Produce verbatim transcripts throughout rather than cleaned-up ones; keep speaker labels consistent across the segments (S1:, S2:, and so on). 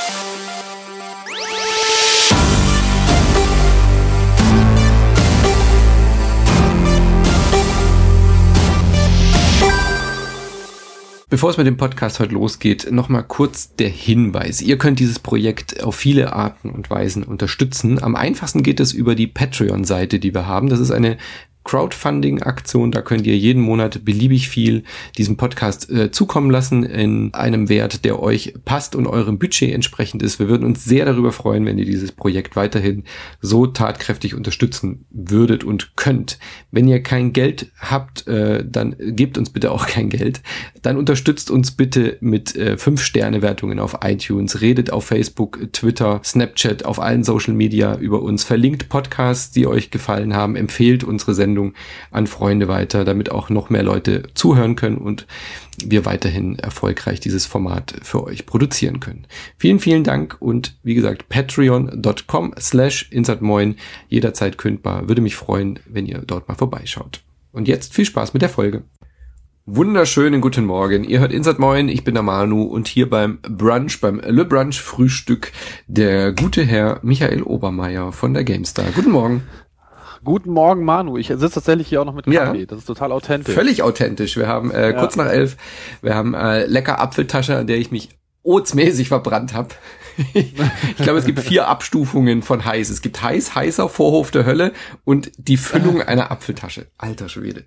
S1: Bevor es mit dem Podcast heute losgeht, nochmal kurz der Hinweis. Ihr könnt dieses Projekt auf viele Arten und Weisen unterstützen. Am einfachsten geht es über die Patreon-Seite, die wir haben. Das ist eine Crowdfunding-Aktion, da könnt ihr jeden Monat beliebig viel diesem Podcast äh, zukommen lassen in einem Wert, der euch passt und eurem Budget entsprechend ist. Wir würden uns sehr darüber freuen, wenn ihr dieses Projekt weiterhin so tatkräftig unterstützen würdet und könnt. Wenn ihr kein Geld habt, äh, dann gebt uns bitte auch kein Geld. Dann unterstützt uns bitte mit äh, fünf Sterne Wertungen auf iTunes, redet auf Facebook, Twitter, Snapchat, auf allen Social Media über uns, verlinkt Podcasts, die euch gefallen haben, empfehlt unsere Sendung an Freunde weiter, damit auch noch mehr Leute zuhören können und wir weiterhin erfolgreich dieses Format für euch produzieren können. Vielen, vielen Dank und wie gesagt, patreon.com slash insertmoin, jederzeit kündbar. Würde mich freuen, wenn ihr dort mal vorbeischaut. Und jetzt viel Spaß mit der Folge. Wunderschönen guten Morgen. Ihr hört Insert Moin, ich bin der Manu und hier beim Brunch, beim Le Brunch Frühstück, der gute Herr Michael Obermeier von der GameStar. Guten Morgen.
S2: Guten Morgen, Manu. Ich sitze tatsächlich hier auch noch mit Kaffee.
S1: Ja,
S2: das ist total authentisch.
S1: Völlig authentisch. Wir haben äh, ja. kurz nach elf, wir haben äh, lecker Apfeltasche, an der ich mich oatsmäßig verbrannt habe. Ich glaube, es gibt vier Abstufungen von heiß. Es gibt heiß, heißer, Vorhof der Hölle und die Füllung einer Apfeltasche. Alter Schwede.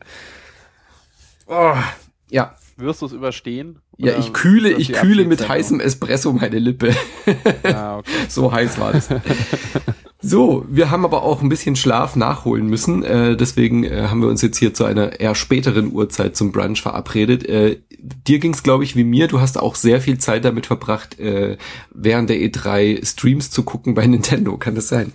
S1: Oh, ja.
S2: Wirst du es überstehen?
S1: Ja, ich kühle, ich kühle mit heißem Espresso meine Lippe.
S2: Ah, okay.
S1: So heiß war das. So, wir haben aber auch ein bisschen Schlaf nachholen müssen. Äh, deswegen äh, haben wir uns jetzt hier zu einer eher späteren Uhrzeit zum Brunch verabredet. Äh, dir ging's, glaube ich, wie mir. Du hast auch sehr viel Zeit damit verbracht, äh, während der E drei Streams zu gucken bei Nintendo. Kann das sein?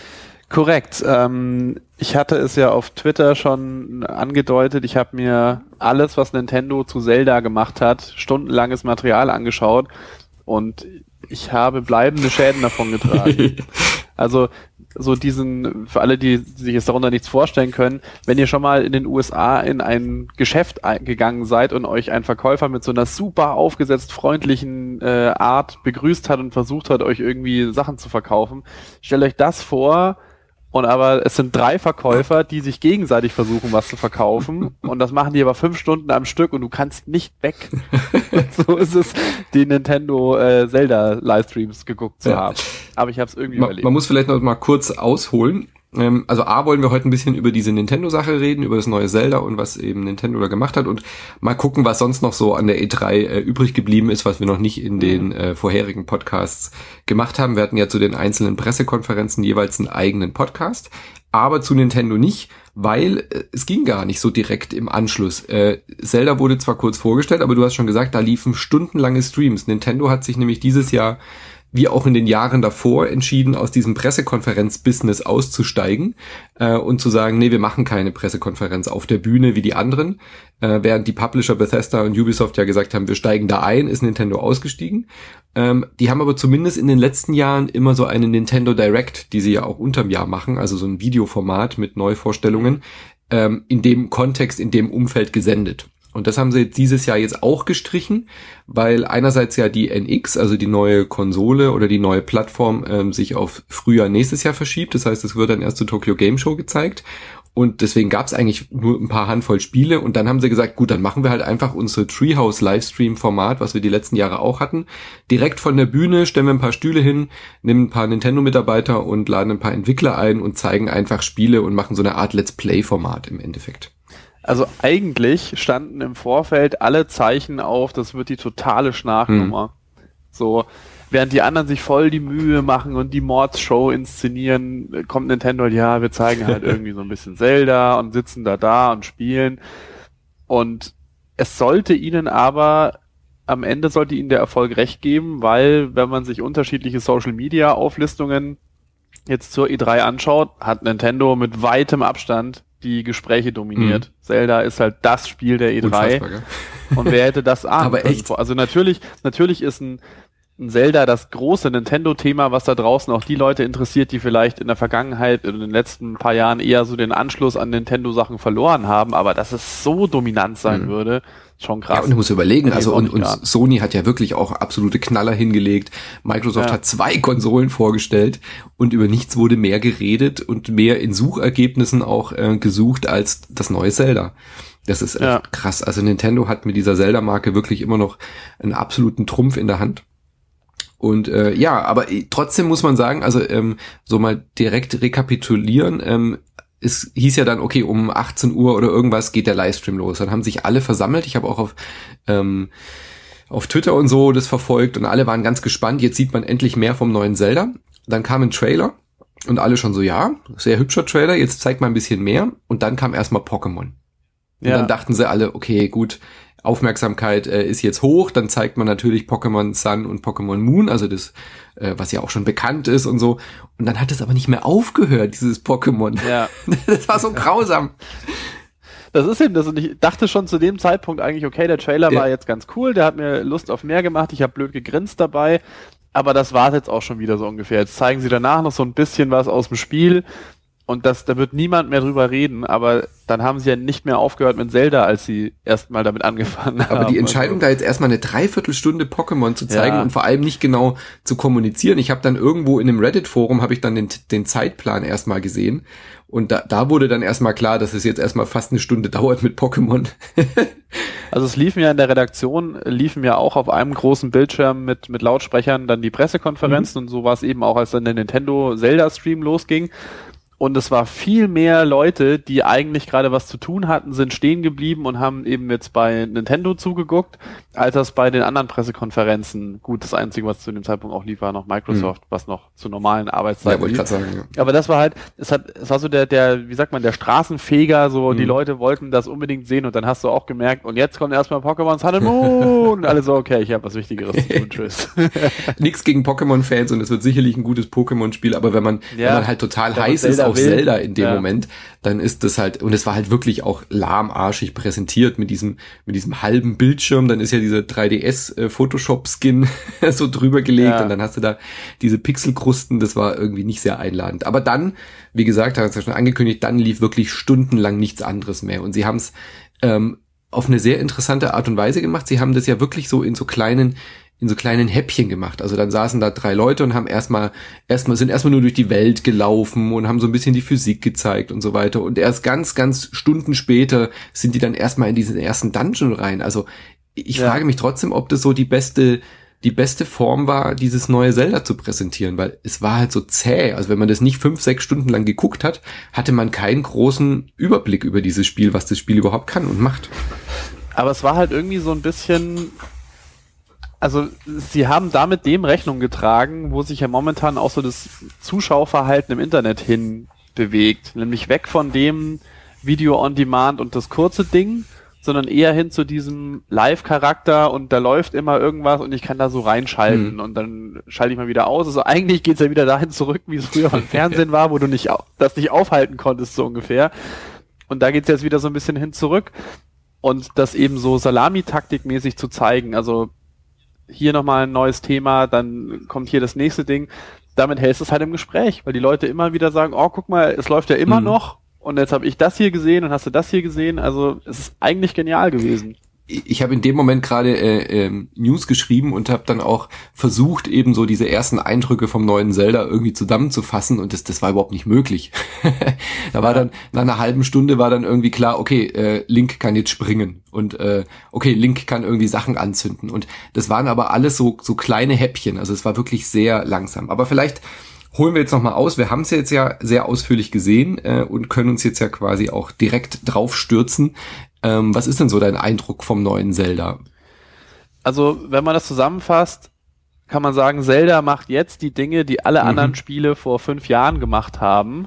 S2: Korrekt. Ähm, ich hatte es ja auf Twitter schon angedeutet. Ich habe mir alles, was Nintendo zu Zelda gemacht hat, stundenlanges Material angeschaut und ich habe bleibende Schäden davon getragen. Also so diesen, für alle, die sich jetzt darunter nichts vorstellen können, wenn ihr schon mal in den U S A in ein Geschäft gegangen seid und euch ein Verkäufer mit so einer super aufgesetzt freundlichen äh, Art begrüßt hat und versucht hat, euch irgendwie Sachen zu verkaufen, stellt euch das vor. Und aber es sind drei Verkäufer, die sich gegenseitig versuchen, was zu verkaufen. Und das machen die aber fünf Stunden am Stück und du kannst nicht weg. Und so ist es, die Nintendo äh, Zelda Livestreams geguckt zu
S1: ja.
S2: haben. Aber ich habe es irgendwie
S1: man,
S2: überlebt.
S1: Man muss vielleicht noch mal kurz ausholen. Ähm, also A, wollen wir heute ein bisschen über diese Nintendo-Sache reden, über das neue Zelda und was eben Nintendo da gemacht hat und mal gucken, was sonst noch so an der E drei äh, übrig geblieben ist, was wir noch nicht in den äh, vorherigen Podcasts gemacht haben. Wir hatten ja zu den einzelnen Pressekonferenzen jeweils einen eigenen Podcast, aber zu Nintendo nicht, weil äh, es ging gar nicht so direkt im Anschluss. Äh, Zelda wurde zwar kurz vorgestellt, aber du hast schon gesagt, da liefen stundenlange Streams. Nintendo hat sich nämlich dieses Jahr wie auch in den Jahren davor entschieden, aus diesem Pressekonferenz-Business auszusteigen äh, und zu sagen, nee, wir machen keine Pressekonferenz auf der Bühne wie die anderen. Äh, während die Publisher Bethesda und Ubisoft ja gesagt haben, wir steigen da ein, ist Nintendo ausgestiegen. Ähm, die haben aber zumindest in den letzten Jahren immer so eine Nintendo Direct, die sie ja auch unterm Jahr machen, also so ein Videoformat mit Neuvorstellungen, ähm, in dem Kontext, in dem Umfeld gesendet. Und das haben sie jetzt dieses Jahr jetzt auch gestrichen, weil einerseits ja die N X, also die neue Konsole oder die neue Plattform, ähm, sich auf Frühjahr nächstes Jahr verschiebt. Das heißt, es wird dann erst zur Tokyo Game Show gezeigt. Und deswegen gab es eigentlich nur ein paar Handvoll Spiele. Und dann haben sie gesagt, gut, dann machen wir halt einfach unsere Treehouse-Livestream-Format, was wir die letzten Jahre auch hatten. Direkt von der Bühne stellen wir ein paar Stühle hin, nehmen ein paar Nintendo-Mitarbeiter und laden ein paar Entwickler ein und zeigen einfach Spiele und machen so eine Art Let's-Play-Format im Endeffekt.
S2: Also eigentlich standen im Vorfeld alle Zeichen auf, das wird die totale Schnarchnummer. Hm. So, während die anderen sich voll die Mühe machen und die Mordshow inszenieren, kommt Nintendo, ja, wir zeigen halt irgendwie so ein bisschen Zelda und sitzen da da und spielen. Und es sollte ihnen aber, am Ende sollte ihnen der Erfolg recht geben, weil, wenn man sich unterschiedliche Social-Media-Auflistungen jetzt zur E drei anschaut, hat Nintendo mit weitem Abstand die Gespräche dominiert. Mhm. Zelda ist halt das Spiel der E drei. Und wer hätte das ahnen
S1: Aber
S2: können?
S1: echt?
S2: Also natürlich, natürlich ist ein, ein Zelda das große Nintendo-Thema, was da draußen auch die Leute interessiert, die vielleicht in der Vergangenheit, in den letzten paar Jahren eher so den Anschluss an Nintendo-Sachen verloren haben. Aber dass es so dominant sein mhm. würde, schon krass.
S1: Ja, und du musst überlegen,
S2: Nee,
S1: also
S2: ist auch
S1: und,
S2: nicht
S1: und
S2: geahnt.
S1: Sony hat ja wirklich auch absolute Knaller hingelegt. Microsoft
S2: Ja.
S1: hat zwei Konsolen vorgestellt und über nichts wurde mehr geredet und mehr in Suchergebnissen auch äh, gesucht als das neue Zelda. Das ist echt
S2: Ja.
S1: krass. Also Nintendo hat mit dieser Zelda-Marke wirklich immer noch einen absoluten Trumpf in der Hand. Und äh, ja, aber äh, trotzdem muss man sagen, also ähm, so mal direkt rekapitulieren, ähm, es hieß ja dann, okay, um achtzehn Uhr oder irgendwas geht der Livestream los. Dann haben sich alle versammelt. Ich habe auch auf ähm, auf Twitter und so das verfolgt und alle waren ganz gespannt. Jetzt sieht man endlich mehr vom neuen Zelda. Dann kam ein Trailer und alle schon so, ja, sehr hübscher Trailer, jetzt zeigt mal ein bisschen mehr. Und dann kam erstmal Pokémon. Und
S2: Ja.
S1: dann dachten sie alle, okay, gut, Aufmerksamkeit äh, ist jetzt hoch, dann zeigt man natürlich Pokémon Sun und Pokémon Moon, also das, äh, was ja auch schon bekannt ist und so. Und dann hat es aber nicht mehr aufgehört, dieses Pokémon.
S2: Ja.
S1: Das war so grausam.
S2: Das ist eben das. Und ich dachte schon zu dem Zeitpunkt eigentlich, okay, der Trailer
S1: Ja.
S2: war jetzt ganz cool, der hat mir Lust auf mehr gemacht, ich habe blöd gegrinst dabei, aber das war jetzt auch schon wieder so ungefähr. Jetzt zeigen sie danach noch so ein bisschen was aus dem Spiel und das, da wird niemand mehr drüber reden, aber dann haben sie ja nicht mehr aufgehört mit Zelda, als sie erstmal damit angefangen haben.
S1: Aber die Entscheidung,
S2: also,
S1: da jetzt erstmal eine Dreiviertelstunde Pokémon zu zeigen
S2: Ja.
S1: und vor allem nicht genau zu kommunizieren. Ich habe dann irgendwo in einem Reddit-Forum, habe ich dann den, den Zeitplan erstmal gesehen. Und da, da wurde dann erstmal klar, dass es jetzt erstmal fast eine Stunde dauert mit Pokémon.
S2: Also es liefen ja in der Redaktion, liefen ja auch auf einem großen Bildschirm mit, mit Lautsprechern dann die Pressekonferenzen
S1: Mhm.
S2: und so war es eben auch, als dann der Nintendo Zelda-Stream losging. Und es war viel mehr Leute, die eigentlich gerade was zu tun hatten, sind stehen geblieben und haben eben jetzt bei Nintendo zugeguckt, als das bei den anderen Pressekonferenzen, gut, das Einzige, was zu dem Zeitpunkt auch lief, war noch Microsoft, was noch zu normalen
S1: Ja,
S2: Arbeitszeiten
S1: wollte ich
S2: lief.
S1: gerade sagen. Ja.
S2: Aber das war halt, es hat, es war so der, der, wie sagt man, der Straßenfeger, so,
S1: Mhm.
S2: die Leute wollten das unbedingt sehen und dann hast du auch gemerkt, und jetzt kommt erstmal Pokémon Sun and Moon und alle so, okay, ich habe was Wichtigeres zu tun, tschüss.
S1: Nix gegen Pokémon-Fans und es wird sicherlich ein gutes Pokémon-Spiel, aber wenn man,
S2: Ja,
S1: wenn man halt total
S2: wenn man
S1: heiß ist
S2: Zelda
S1: auf
S2: will.
S1: Zelda in dem
S2: Ja.
S1: Moment, dann ist das halt, und es war halt wirklich auch lahmarschig präsentiert mit diesem, mit diesem halben Bildschirm, dann ist ja dieser drei D S-Photoshop-Skin so drüber gelegt
S2: Ja.
S1: und dann hast du da diese Pixelkrusten, das war irgendwie nicht sehr einladend. Aber dann, wie gesagt, hat es ja schon angekündigt, dann lief wirklich stundenlang nichts anderes mehr und sie haben es ähm, auf eine sehr interessante Art und Weise gemacht. Sie haben das ja wirklich so in so kleinen in so kleinen Häppchen gemacht. Also dann saßen da drei Leute und haben erstmal, erstmal, sind erstmal nur durch die Welt gelaufen und haben so ein bisschen die Physik gezeigt und so weiter. Und erst ganz, ganz Stunden später sind die dann erstmal in diesen ersten Dungeon rein. Also ich
S2: Ja.
S1: frage mich trotzdem, ob das so die beste, die beste Form war, dieses neue Zelda zu präsentieren, weil es war halt so zäh. Also wenn man das nicht fünf, sechs Stunden lang geguckt hat, hatte man keinen großen Überblick über dieses Spiel, was das Spiel überhaupt kann und macht.
S2: Aber es war halt irgendwie so ein bisschen, also sie haben damit dem Rechnung getragen, wo sich ja momentan auch so das Zuschauerverhalten im Internet hin bewegt, nämlich weg von dem Video on Demand und das kurze Ding, sondern eher hin zu diesem Live-Charakter und da läuft immer irgendwas und ich kann da so reinschalten
S1: Mhm.
S2: und dann schalte ich mal wieder aus. Also eigentlich geht's ja wieder dahin zurück, wie es früher beim Fernsehen war, wo du nicht au- das nicht aufhalten konntest, so ungefähr. Und da geht's jetzt wieder so ein bisschen hin zurück und das eben so Salami-Taktik-mäßig zu zeigen. Also hier nochmal ein neues Thema, dann kommt hier das nächste Ding. Damit hältst du es halt im Gespräch, weil die Leute immer wieder sagen, oh, guck mal, es läuft ja immer
S1: Mhm.
S2: noch und jetzt habe ich das hier gesehen und hast du das hier gesehen. Also es ist eigentlich genial gewesen.
S1: Ich habe in dem Moment gerade äh, ähm, News geschrieben und habe dann auch versucht, eben so diese ersten Eindrücke vom neuen Zelda irgendwie zusammenzufassen und das, das war überhaupt nicht möglich. Da war dann, nach einer halben Stunde war dann irgendwie klar, okay, äh, Link kann jetzt springen und äh, okay, Link kann irgendwie Sachen anzünden und das waren aber alles so, so kleine Häppchen, also es war wirklich sehr langsam. Aber vielleicht holen wir jetzt nochmal aus, wir haben es jetzt ja sehr ausführlich gesehen äh, und können uns jetzt ja quasi auch direkt drauf stürzen. Ähm, was ist denn so dein Eindruck vom neuen Zelda?
S2: Also wenn man das zusammenfasst, kann man sagen, Zelda macht jetzt die Dinge, die alle
S1: Mhm.
S2: anderen Spiele vor fünf Jahren gemacht haben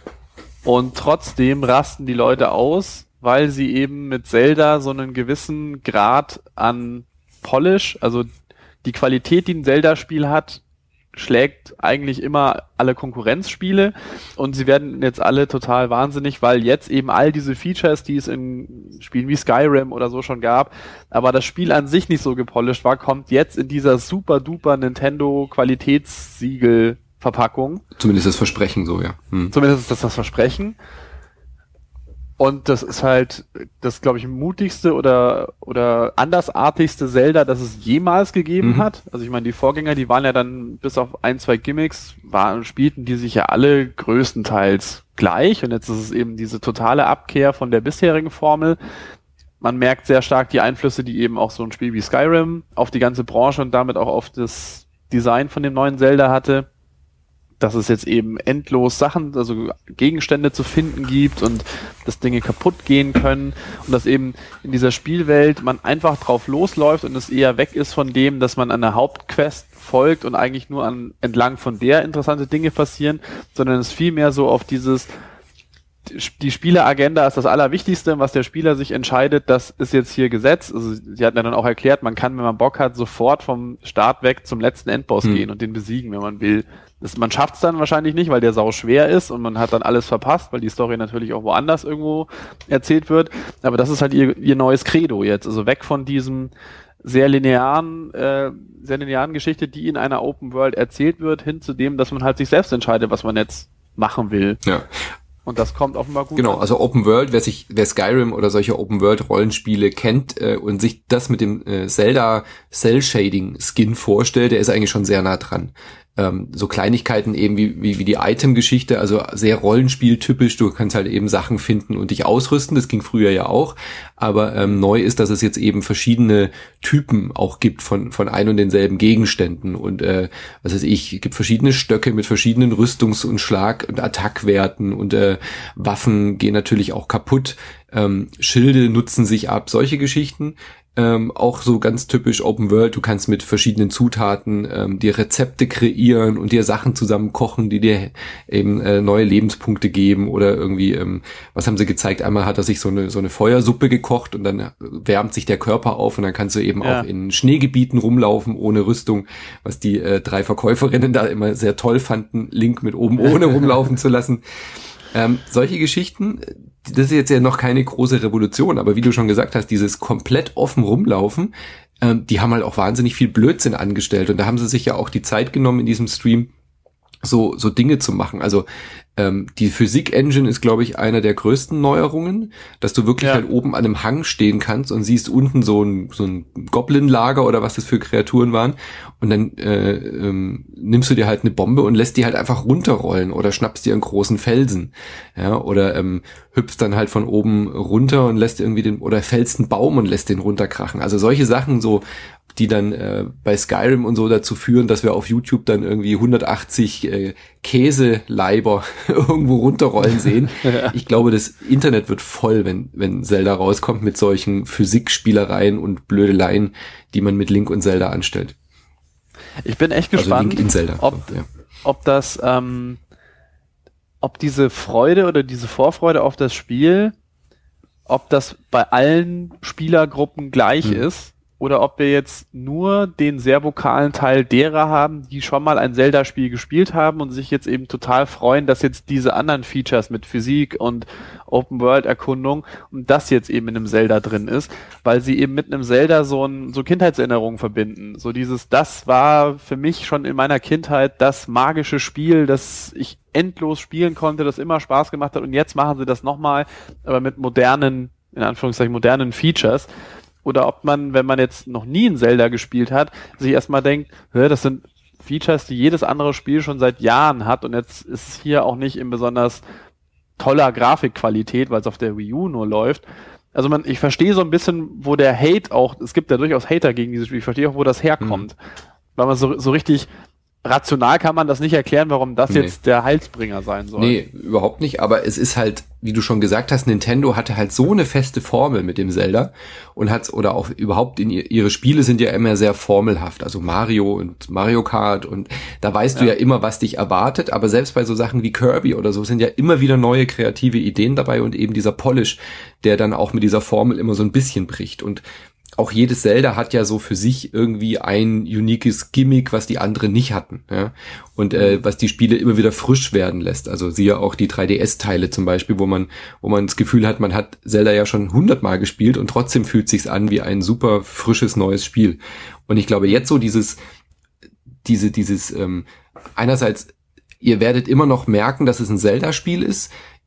S2: und trotzdem rasten die Leute aus, weil sie eben mit Zelda so einen gewissen Grad an Polish, also die Qualität, die ein Zelda-Spiel hat, schlägt eigentlich immer alle Konkurrenzspiele und sie werden jetzt alle total wahnsinnig, weil jetzt eben all diese Features, die es in Spielen wie Skyrim oder so schon gab, aber das Spiel an sich nicht so gepolished war, kommt jetzt in dieser super duper Nintendo Qualitätssiegel Verpackung.
S1: Zumindest das Versprechen so, ja. Hm.
S2: Zumindest ist das das Versprechen. Und das ist halt das, glaube ich, mutigste oder oder andersartigste Zelda, das es jemals gegeben mhm. hat. Also ich meine, die Vorgänger, die waren ja dann bis auf ein, zwei Gimmicks, waren, spielten die sich ja alle größtenteils gleich. Und jetzt ist es eben diese totale Abkehr von der bisherigen Formel. Man merkt sehr stark die Einflüsse, die eben auch so ein Spiel wie Skyrim auf die ganze Branche und damit auch auf das Design von dem neuen Zelda hatte. Dass es jetzt eben endlos Sachen, also Gegenstände zu finden gibt und dass Dinge kaputt gehen können und dass eben in dieser Spielwelt man einfach drauf losläuft und es eher weg ist von dem, dass man an der Hauptquest folgt und eigentlich nur an entlang von der interessante Dinge passieren, sondern es vielmehr so auf dieses, die Spieleragenda ist das Allerwichtigste, was der Spieler sich entscheidet, das ist jetzt hier Gesetz. Also sie hatten ja dann auch erklärt, man kann, wenn man Bock hat, sofort vom Start weg zum letzten Endboss hm. gehen und den besiegen, wenn man will. Das, man schafft es dann wahrscheinlich nicht, weil der sau schwer ist und man hat dann alles verpasst, weil die Story natürlich auch woanders irgendwo erzählt wird. Aber das ist halt ihr, ihr neues Credo jetzt. Also weg von diesem sehr linearen, äh, sehr linearen Geschichte, die in einer Open World erzählt wird, hin zu dem, dass man halt sich selbst entscheidet, was man jetzt machen will.
S1: Ja.
S2: Und das kommt offenbar gut.
S1: Genau, also Open World, wer sich, wer Skyrim oder solche Open World Rollenspiele kennt äh, und sich das mit dem äh, Zelda Cell Shading Skin vorstellt, der ist eigentlich schon sehr nah dran. Ähm, so Kleinigkeiten eben wie, wie, wie die Item-Geschichte, also sehr Rollenspieltypisch, du kannst halt eben Sachen finden und dich ausrüsten, das ging früher ja auch, aber ähm, neu ist, dass es jetzt eben verschiedene Typen auch gibt von von ein und denselben Gegenständen und äh, was weiß ich, es gibt verschiedene Stöcke mit verschiedenen Rüstungs- und Schlag- und Attackwerten und äh, Waffen gehen natürlich auch kaputt, ähm, Schilde nutzen sich ab, solche Geschichten. Ähm, auch so ganz typisch Open World, du kannst mit verschiedenen Zutaten ähm, dir Rezepte kreieren und dir Sachen zusammen kochen, die dir eben äh, neue Lebenspunkte geben oder irgendwie, ähm, was haben sie gezeigt, einmal hat er sich so eine so eine Feuersuppe gekocht und dann wärmt sich der Körper auf und dann kannst du eben ja. auch in Schneegebieten rumlaufen ohne Rüstung, was die äh, drei Verkäuferinnen da immer sehr toll fanden, Link mit oben ohne rumlaufen zu lassen. Ähm, solche Geschichten, das ist jetzt ja noch keine große Revolution, aber wie du schon gesagt hast, dieses komplett offen rumlaufen, ähm, die haben halt auch wahnsinnig viel Blödsinn angestellt und da haben sie sich ja auch die Zeit genommen in diesem Stream, so so Dinge zu machen. Also ähm, die Physik-Engine ist, glaube ich, einer der größten Neuerungen, dass du wirklich ja. halt oben an einem Hang stehen kannst und siehst unten so ein so ein Goblin-Lager oder was das für Kreaturen waren und dann äh, ähm, nimmst du dir halt eine Bombe und lässt die halt einfach runterrollen oder schnappst dir einen großen Felsen, ja, oder ähm, hüpfst dann halt von oben runter und lässt irgendwie den, oder fällst einen Baum und lässt den runterkrachen. Also solche Sachen so, die dann äh, bei Skyrim und so dazu führen, dass wir auf YouTube dann irgendwie hundertachtzig äh, Käseleiber irgendwo runterrollen sehen. Ja. Ich glaube, das Internet wird voll, wenn wenn Zelda rauskommt mit solchen Physikspielereien und Blödeleien, die man mit Link und Zelda anstellt.
S2: Ich bin echt gespannt,
S1: also Link in Zelda.
S2: ob, ja. ob das, ähm, ob diese Freude oder diese Vorfreude auf das Spiel, ob das bei allen Spielergruppen gleich hm. ist. Oder ob wir jetzt nur den sehr vokalen Teil derer haben, die schon mal ein Zelda-Spiel gespielt haben und sich jetzt eben total freuen, dass jetzt diese anderen Features mit Physik und Open-World-Erkundung und das jetzt eben in einem Zelda drin ist, weil sie eben mit einem Zelda so ein, so Kindheitserinnerungen verbinden. So dieses, das war für mich schon in meiner Kindheit das magische Spiel, das ich endlos spielen konnte, das immer Spaß gemacht hat und jetzt machen sie das nochmal, aber mit modernen, in Anführungszeichen modernen Features. Oder ob man, wenn man jetzt noch nie ein Zelda gespielt hat, sich erstmal denkt, das sind Features, die jedes andere Spiel schon seit Jahren hat und jetzt ist es hier auch nicht in besonders toller Grafikqualität, weil es auf der Wii U nur läuft. Also man, ich verstehe so ein bisschen, wo der Hate auch, es gibt ja durchaus Hater gegen dieses Spiel, ich verstehe auch, wo das herkommt. Mhm. Weil man so, so richtig rational kann man das nicht erklären, warum das nee. jetzt der Heilsbringer sein soll.
S1: Nee, überhaupt nicht, aber es ist halt, wie du schon gesagt hast, Nintendo hatte halt so eine feste Formel mit dem Zelda und hat, oder auch überhaupt in ihr, ihre Spiele sind ja immer sehr formelhaft, also Mario und Mario Kart und da weißt ja. du ja immer, was dich erwartet, aber selbst bei so Sachen wie Kirby oder so sind ja immer wieder neue kreative Ideen dabei und eben dieser Polish, der dann auch mit dieser Formel immer so ein bisschen bricht und auch jedes Zelda hat ja so für sich irgendwie ein uniques Gimmick, was die anderen nicht hatten, ja. Und äh, was die Spiele immer wieder frisch werden lässt. Also siehe auch die drei D S-Teile zum Beispiel, wo man, wo man das Gefühl hat, man hat Zelda ja schon hundertmal gespielt und trotzdem fühlt sich's an wie ein super frisches neues Spiel. Und ich glaube jetzt so dieses, diese, dieses ähm, einerseits, ihr werdet immer noch merken, dass es ein Zelda-Spiel ist.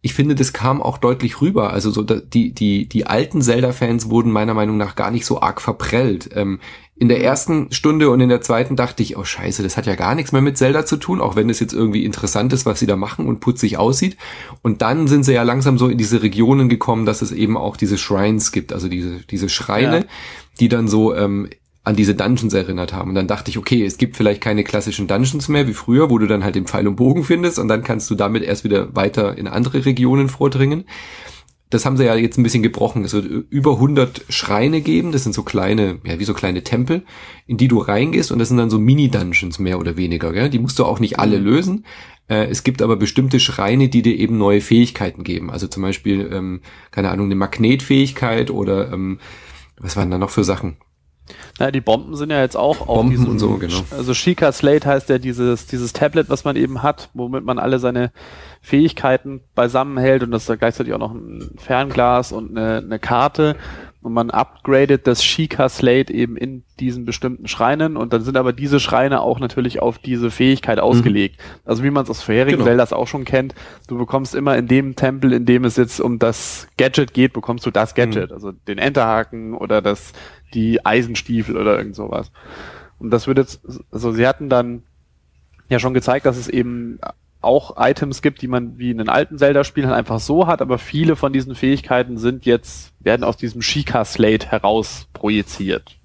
S1: ich finde, das kam auch deutlich rüber. Also so die die die alten Zelda-Fans wurden meiner Meinung nach gar nicht so arg verprellt. Ähm, in der ersten Stunde und in der zweiten dachte ich, oh scheiße, das hat ja gar nichts mehr mit Zelda zu tun, auch wenn es jetzt irgendwie interessant ist, was sie da machen und putzig aussieht. Und dann sind sie ja langsam so in diese Regionen gekommen, dass es eben auch diese Shrines gibt, also diese diese Schreine, ja. die dann so ähm, an diese Dungeons erinnert haben. Und dann dachte ich, okay, es gibt vielleicht keine klassischen Dungeons mehr wie früher, wo du dann halt den Pfeil und Bogen findest und dann kannst du damit erst wieder weiter in andere Regionen vordringen. Das haben sie ja jetzt ein bisschen gebrochen. Es wird über hundert Schreine geben. Das sind so kleine, ja, wie so kleine Tempel, in die du reingehst und das sind dann so Mini-Dungeons mehr oder weniger. Gell? Die musst du auch nicht alle lösen. Äh, es gibt aber bestimmte Schreine, die dir eben neue Fähigkeiten geben. Also zum Beispiel, ähm, keine Ahnung, eine Magnetfähigkeit oder ähm, was waren da noch für Sachen?
S2: Na, die Bomben sind ja jetzt auch auf
S1: Bomben
S2: diesem,
S1: und so, genau.
S2: Also Sheikah Slate heißt ja dieses, dieses Tablet, was man eben hat, womit man alle seine Fähigkeiten beisammen hält und das ist da gleichzeitig auch noch ein Fernglas und eine, eine Karte und man upgradet das Sheikah Slate eben in diesen bestimmten Schreinen und dann sind aber diese Schreine auch natürlich auf diese Fähigkeit ausgelegt. Mhm. Also wie man es aus vorherigen genau. Zeldas auch schon kennt, du bekommst immer in dem Tempel, in dem es jetzt um das Gadget geht, bekommst du das Gadget, mhm. also den Enterhaken oder das die Eisenstiefel oder irgend sowas. Und das wird jetzt, also sie hatten dann ja schon gezeigt, dass es eben auch Items gibt, die man wie in den alten Zelda-Spielen halt einfach so hat, aber viele von diesen Fähigkeiten sind jetzt, werden aus diesem Sheikah Slate heraus projiziert.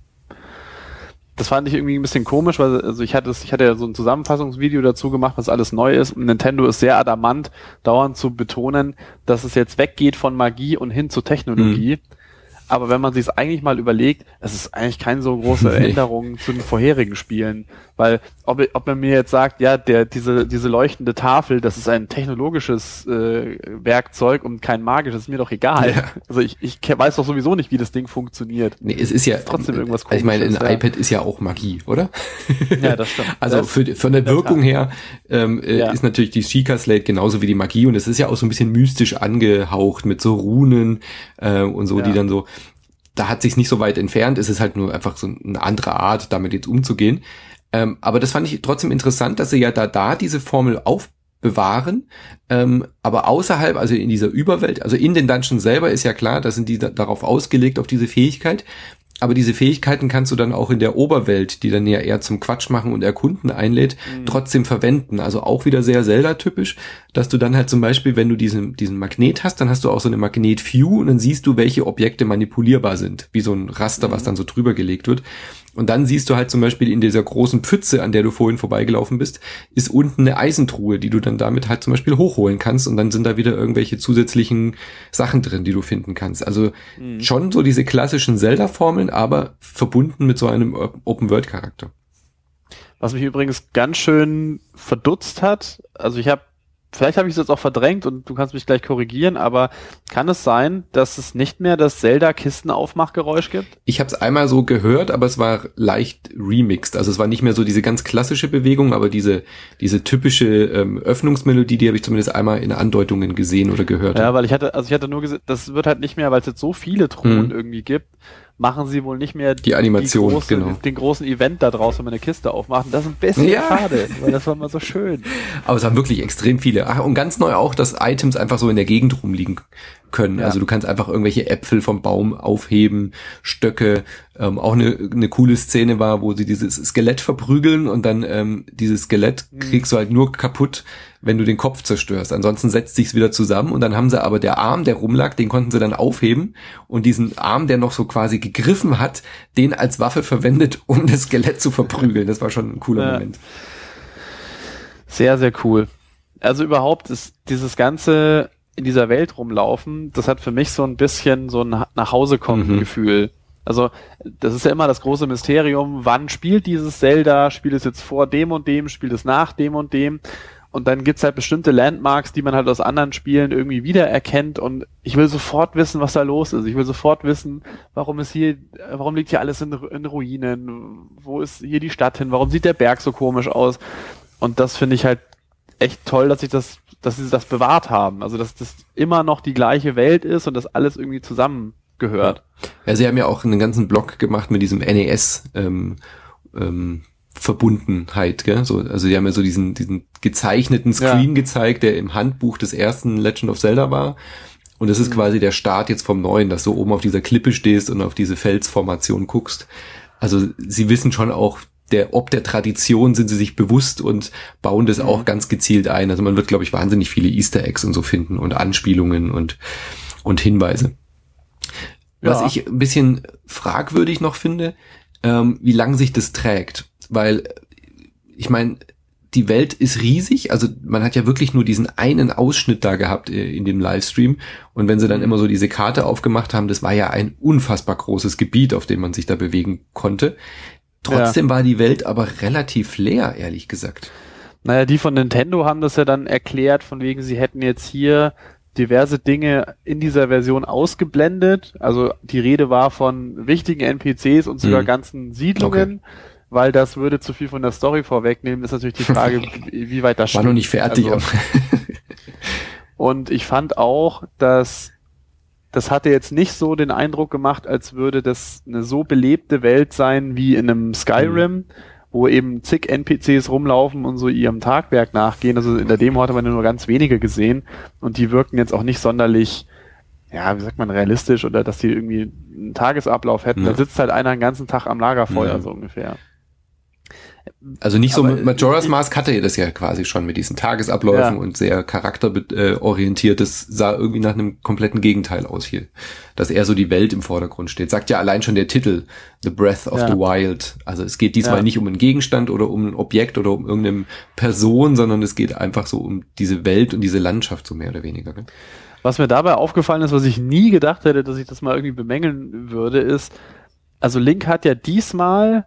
S2: Das fand ich irgendwie ein bisschen komisch, weil also ich hatte ich hatte ja so ein Zusammenfassungsvideo dazu gemacht, was alles neu ist. Und Nintendo ist sehr adamant, dauernd zu betonen, dass es jetzt weggeht von Magie und hin zu Technologie. Mhm. Aber wenn man sich es eigentlich mal überlegt, es ist eigentlich keine so große nee. Änderung zu den vorherigen Spielen. Weil, ob, ob man mir jetzt sagt, ja, der diese diese leuchtende Tafel, das ist ein technologisches äh, Werkzeug und kein magisches, ist mir doch egal. Ja. Also ich, ich weiß doch sowieso nicht, wie das Ding funktioniert.
S1: Nee, es ist ja
S2: ist trotzdem irgendwas Komisches.
S1: Ich meine, ein
S2: ja.
S1: iPad ist ja auch Magie, oder?
S2: Ja, das stimmt.
S1: Also
S2: das
S1: für, von der Wirkung her ähm, äh, ja. ist natürlich die Sheikah Slate genauso wie die Magie und es ist ja auch so ein bisschen mystisch angehaucht mit so Runen äh, und so, ja. die dann so, da hat sich's nicht so weit entfernt, es ist halt nur einfach so eine andere Art, damit jetzt umzugehen. Ähm, aber das fand ich trotzdem interessant, dass sie ja da da diese Formel aufbewahren, ähm, aber außerhalb, also in dieser Überwelt, also in den Dungeons selber ist ja klar, da sind die da, darauf ausgelegt, auf diese Fähigkeit, aber diese Fähigkeiten kannst du dann auch in der Oberwelt, die dann ja eher zum Quatsch machen und Erkunden einlädt, mhm. trotzdem verwenden. Also auch wieder sehr Zelda-typisch, dass du dann halt zum Beispiel, wenn du diesen diesen Magnet hast, dann hast du auch so eine Magnet-View und dann siehst du, welche Objekte manipulierbar sind, wie so ein Raster, mhm. was dann so drüber gelegt wird. Und dann siehst du halt zum Beispiel in dieser großen Pfütze, an der du vorhin vorbeigelaufen bist, ist unten eine Eisentruhe, die du dann damit halt zum Beispiel hochholen kannst und dann sind da wieder irgendwelche zusätzlichen Sachen drin, die du finden kannst. Also mhm. schon so diese klassischen Zelda-Formeln, aber verbunden mit so einem Open-World-Charakter.
S2: Was mich übrigens ganz schön verdutzt hat, also ich habe Vielleicht habe ich es jetzt auch verdrängt und du kannst mich gleich korrigieren, aber kann es sein, dass es nicht mehr das Zelda-Kisten-Aufmachgeräusch gibt?
S1: Ich habe es einmal so gehört, aber es war leicht remixed. Also es war nicht mehr so diese ganz klassische Bewegung, aber diese diese typische ähm, Öffnungsmelodie, die habe ich zumindest einmal in Andeutungen gesehen oder gehört.
S2: Ja, weil ich hatte, also ich hatte nur gesehen, das wird halt nicht mehr, weil es jetzt so viele Truhen mhm. irgendwie gibt, machen sie wohl nicht mehr
S1: die Animation,
S2: die große,
S1: genau.
S2: den großen Event da draus, wenn man eine Kiste aufmacht. Und das ist ein bisschen ja. schade, weil das war immer so schön.
S1: Aber es haben wirklich extrem viele. Ach, und ganz neu auch, dass Items einfach so in der Gegend rumliegen können. Ja. Also du kannst einfach irgendwelche Äpfel vom Baum aufheben, Stöcke. Ähm, auch eine, eine coole Szene war, wo sie dieses Skelett verprügeln und dann ähm, dieses Skelett mhm. kriegst du halt nur kaputt, wenn du den Kopf zerstörst. Ansonsten setzt sich's wieder zusammen und dann haben sie aber der Arm, der rumlag, den konnten sie dann aufheben und diesen Arm, der noch so quasi gegriffen hat, den als Waffe verwendet, um das Skelett zu verprügeln. Das war schon ein cooler ja. Moment.
S2: Sehr, sehr cool. Also überhaupt ist dieses ganze in dieser Welt rumlaufen, das hat für mich so ein bisschen so ein Nach-Hause-kommen-Gefühl. Mhm. Also das ist ja immer das große Mysterium, wann spielt dieses Zelda? Spielt es jetzt vor dem und dem? Spielt es nach dem und dem? Und dann gibt's halt bestimmte Landmarks, die man halt aus anderen Spielen irgendwie wiedererkennt und ich will sofort wissen, was da los ist. Ich will sofort wissen, warum ist hier, warum liegt hier alles in, in Ruinen? Wo ist hier die Stadt hin? Warum sieht der Berg so komisch aus? Und das finde ich halt echt toll, dass ich das, dass sie das bewahrt haben. Also dass das immer noch die gleiche Welt ist und das alles irgendwie zusammengehört.
S1: Ja, sie haben ja auch einen ganzen Blog gemacht mit diesem N E S ähm, ähm, Verbundenheit, gell? So, also die haben ja so diesen, diesen gezeichneten Screen ja. gezeigt, der im Handbuch des ersten Legend of Zelda war. Und das ist mhm. quasi der Start jetzt vom Neuen, dass du oben auf dieser Klippe stehst und auf diese Felsformation guckst. Also sie wissen schon auch, der, ob der Tradition sind sie sich bewusst und bauen das mhm. auch ganz gezielt ein. Also man wird, glaube ich, wahnsinnig viele Easter Eggs und so finden und Anspielungen und, und Hinweise. Ja. Was ich ein bisschen fragwürdig noch finde, ähm, wie lang sich das trägt. Weil, ich meine, die Welt ist riesig, also man hat ja wirklich nur diesen einen Ausschnitt da gehabt in dem Livestream und wenn sie dann immer so diese Karte aufgemacht haben, das war ja ein unfassbar großes Gebiet, auf dem man sich da bewegen konnte. Trotzdem ja. war die Welt aber relativ leer, ehrlich gesagt.
S2: Naja, die von Nintendo haben das ja dann erklärt, von wegen sie hätten jetzt hier diverse Dinge in dieser Version ausgeblendet, also die Rede war von wichtigen N P Cs und sogar mhm. ganzen Siedlungen, okay. weil das würde zu viel von der Story vorwegnehmen, ist natürlich die Frage, wie, wie weit das
S1: war noch nicht fertig.
S2: Also, und ich fand auch, dass das hatte jetzt nicht so den Eindruck gemacht, als würde das eine so belebte Welt sein wie in einem Skyrim, mhm. wo eben zig N P Cs rumlaufen und so ihrem Tagwerk nachgehen. Also in der Demo hatte man nur ganz wenige gesehen und die wirkten jetzt auch nicht sonderlich, ja, wie sagt man, realistisch oder dass die irgendwie einen Tagesablauf hätten. Ja. Da sitzt halt einer den ganzen Tag am Lagerfeuer, ja. so ungefähr.
S1: Also nicht so, aber Majora's Mask hatte das ja quasi schon mit diesen Tagesabläufen ja. und sehr charakterorientiert. Das sah irgendwie nach einem kompletten Gegenteil aus hier. Dass eher so die Welt im Vordergrund steht. Sagt ja allein schon der Titel, The Breath of ja. the Wild. Also es geht diesmal ja. nicht um einen Gegenstand oder um ein Objekt oder um irgendeine Person, sondern es geht einfach so um diese Welt und diese Landschaft so mehr oder weniger. Ne?
S2: Was mir dabei aufgefallen ist, was ich nie gedacht hätte, dass ich das mal irgendwie bemängeln würde, ist, also Link hat ja diesmal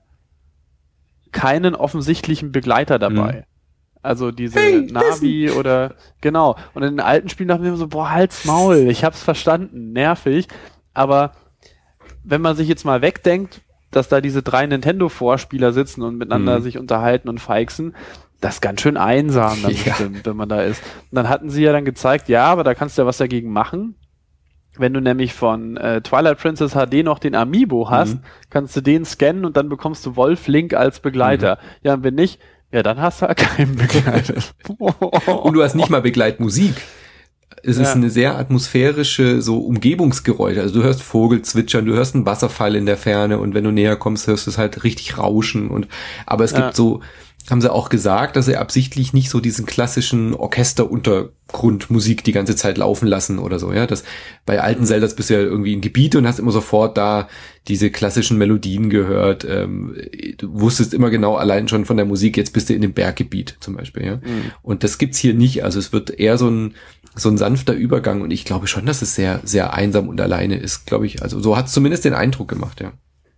S2: keinen offensichtlichen Begleiter dabei. Mhm. Also diese hey, Navi Essen. Oder genau. Und in den alten Spielen dachten wir immer so, boah, halt's Maul, ich hab's verstanden, nervig. Aber wenn man sich jetzt mal wegdenkt, dass da diese drei Nintendo-Vorspieler sitzen und miteinander mhm. sich unterhalten und feixen, das ist ganz schön einsam dann ja. bestimmt, wenn man da ist. Und dann hatten sie ja dann gezeigt, ja, aber da kannst du ja was dagegen machen. Wenn du nämlich von äh, Twilight Princess H D noch den Amiibo hast, mhm. kannst du den scannen und dann bekommst du Wolf Link als Begleiter. Mhm. Ja, und wenn nicht, ja, dann hast du halt keinen Begleiter.
S1: Und du hast nicht mal Begleitmusik. Es ja. ist eine sehr atmosphärische, so Umgebungsgeräusche. Also du hörst Vogel zwitschern, du hörst einen Wasserfall in der Ferne und wenn du näher kommst, hörst du es halt richtig rauschen und, aber es ja. gibt so, haben sie auch gesagt, dass sie absichtlich nicht so diesen klassischen Orchesteruntergrundmusik die ganze Zeit laufen lassen oder so, ja, das bei alten Zeldas bist du ja irgendwie in Gebiete und hast immer sofort da diese klassischen Melodien gehört, ähm, du wusstest immer genau allein schon von der Musik, jetzt bist du in dem Berggebiet zum Beispiel, ja, mhm. und das gibt's hier nicht, also es wird eher so ein so ein sanfter Übergang und ich glaube schon, dass es sehr, sehr einsam und alleine ist, glaube ich, also so hat es zumindest den Eindruck gemacht, ja.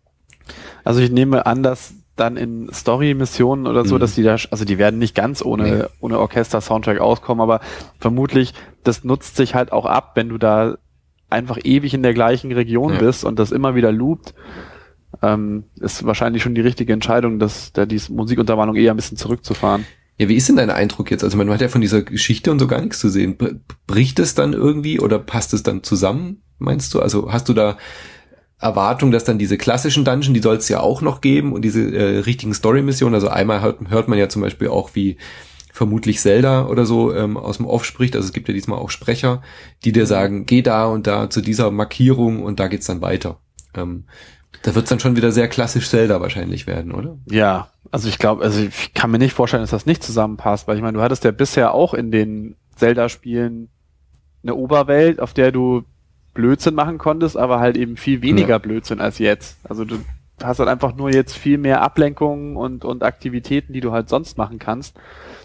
S2: Also ich nehme an, dass dann in Story-Missionen oder so, mhm. dass die da, also die werden nicht ganz ohne, nee. ohne Orchester-Soundtrack auskommen, aber vermutlich, das nutzt sich halt auch ab, wenn du da einfach ewig in der gleichen Region ja. bist und das immer wieder loopt, ähm, ist wahrscheinlich schon die richtige Entscheidung, dass da die Musikuntermalung eher ein bisschen zurückzufahren.
S1: Ja, wie ist denn dein Eindruck jetzt? Also man hat ja von dieser Geschichte und so gar nichts zu sehen. Bricht es dann irgendwie oder passt es dann zusammen, meinst du? Also hast du da Erwartung, dass dann diese klassischen Dungeon, die soll es ja auch noch geben und diese äh, richtigen Story-Missionen, also einmal hört, hört man ja zum Beispiel auch, wie vermutlich Zelda oder so ähm, aus dem Off spricht, also es gibt ja diesmal auch Sprecher, die dir sagen, geh da und da zu dieser Markierung und da geht's dann weiter. Ähm, da wird's dann schon wieder sehr klassisch Zelda wahrscheinlich werden, oder?
S2: Ja, also ich glaube, also ich kann mir nicht vorstellen, dass das nicht zusammenpasst, weil ich meine, du hattest ja bisher auch in den Zelda-Spielen eine Oberwelt, auf der du Blödsinn machen konntest, aber halt eben viel weniger ja. Blödsinn als jetzt. Also du hast halt einfach nur jetzt viel mehr Ablenkungen und, und Aktivitäten, die du halt sonst machen kannst.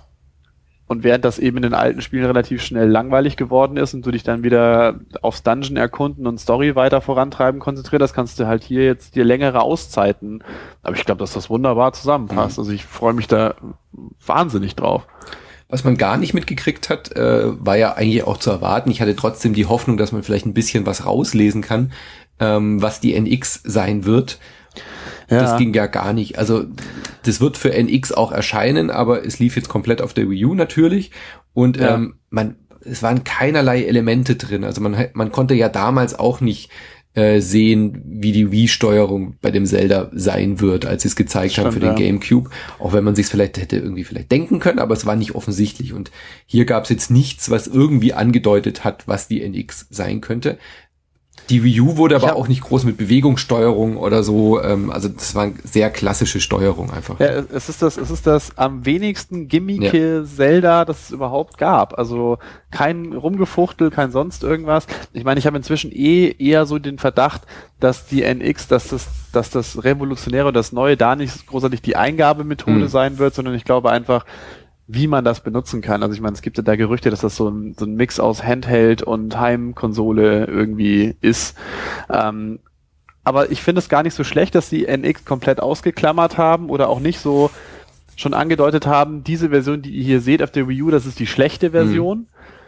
S2: Und während das eben in den alten Spielen relativ schnell langweilig geworden ist und du dich dann wieder aufs Dungeon erkunden und Story weiter vorantreiben konzentriert hast, kannst du halt hier jetzt dir längere Auszeiten. Aber ich glaube, dass das wunderbar zusammenpasst. Mhm. Also ich freue mich da wahnsinnig drauf.
S1: Was man gar nicht mitgekriegt hat, äh, war ja eigentlich auch zu erwarten. Ich hatte trotzdem die Hoffnung, dass man vielleicht ein bisschen was rauslesen kann, ähm, was die N X sein wird. Ja. Das ging ja gar nicht. Also das wird für N X auch erscheinen, aber es lief jetzt komplett auf der Wii U natürlich. Und ja. ähm, man, es waren keinerlei Elemente drin. Also man, man konnte ja damals auch nicht äh, sehen, wie die Wii-Steuerung bei dem Zelda sein wird, als sie es gezeigt
S2: Stimmt,
S1: haben für den
S2: ja.
S1: GameCube. Auch wenn man sich vielleicht hätte irgendwie vielleicht denken können, aber es war nicht offensichtlich. Und hier gab es jetzt nichts, was irgendwie angedeutet hat, was die N X sein könnte. Die Wii U wurde aber auch nicht groß mit Bewegungssteuerung oder so, ähm, also das war eine sehr klassische Steuerung einfach.
S2: Ja, es ist das, es ist das am wenigsten gimmige ja. Zelda, das es überhaupt gab. Also kein Rumgefuchtel, kein sonst irgendwas. Ich meine, ich habe inzwischen eh eher so den Verdacht, dass die N X, dass das, dass das Revolutionäre, das Neue da nicht großartig die Eingabemethode mhm. sein wird, sondern ich glaube einfach, wie man das benutzen kann. Also ich meine, es gibt ja da Gerüchte, dass das so ein, so ein Mix aus Handheld und Heimkonsole irgendwie ist. Ähm, aber ich finde es gar nicht so schlecht, dass die N X komplett ausgeklammert haben oder auch nicht so schon angedeutet haben, diese Version, die ihr hier seht auf der Wii U, das ist die schlechte Version. Mhm.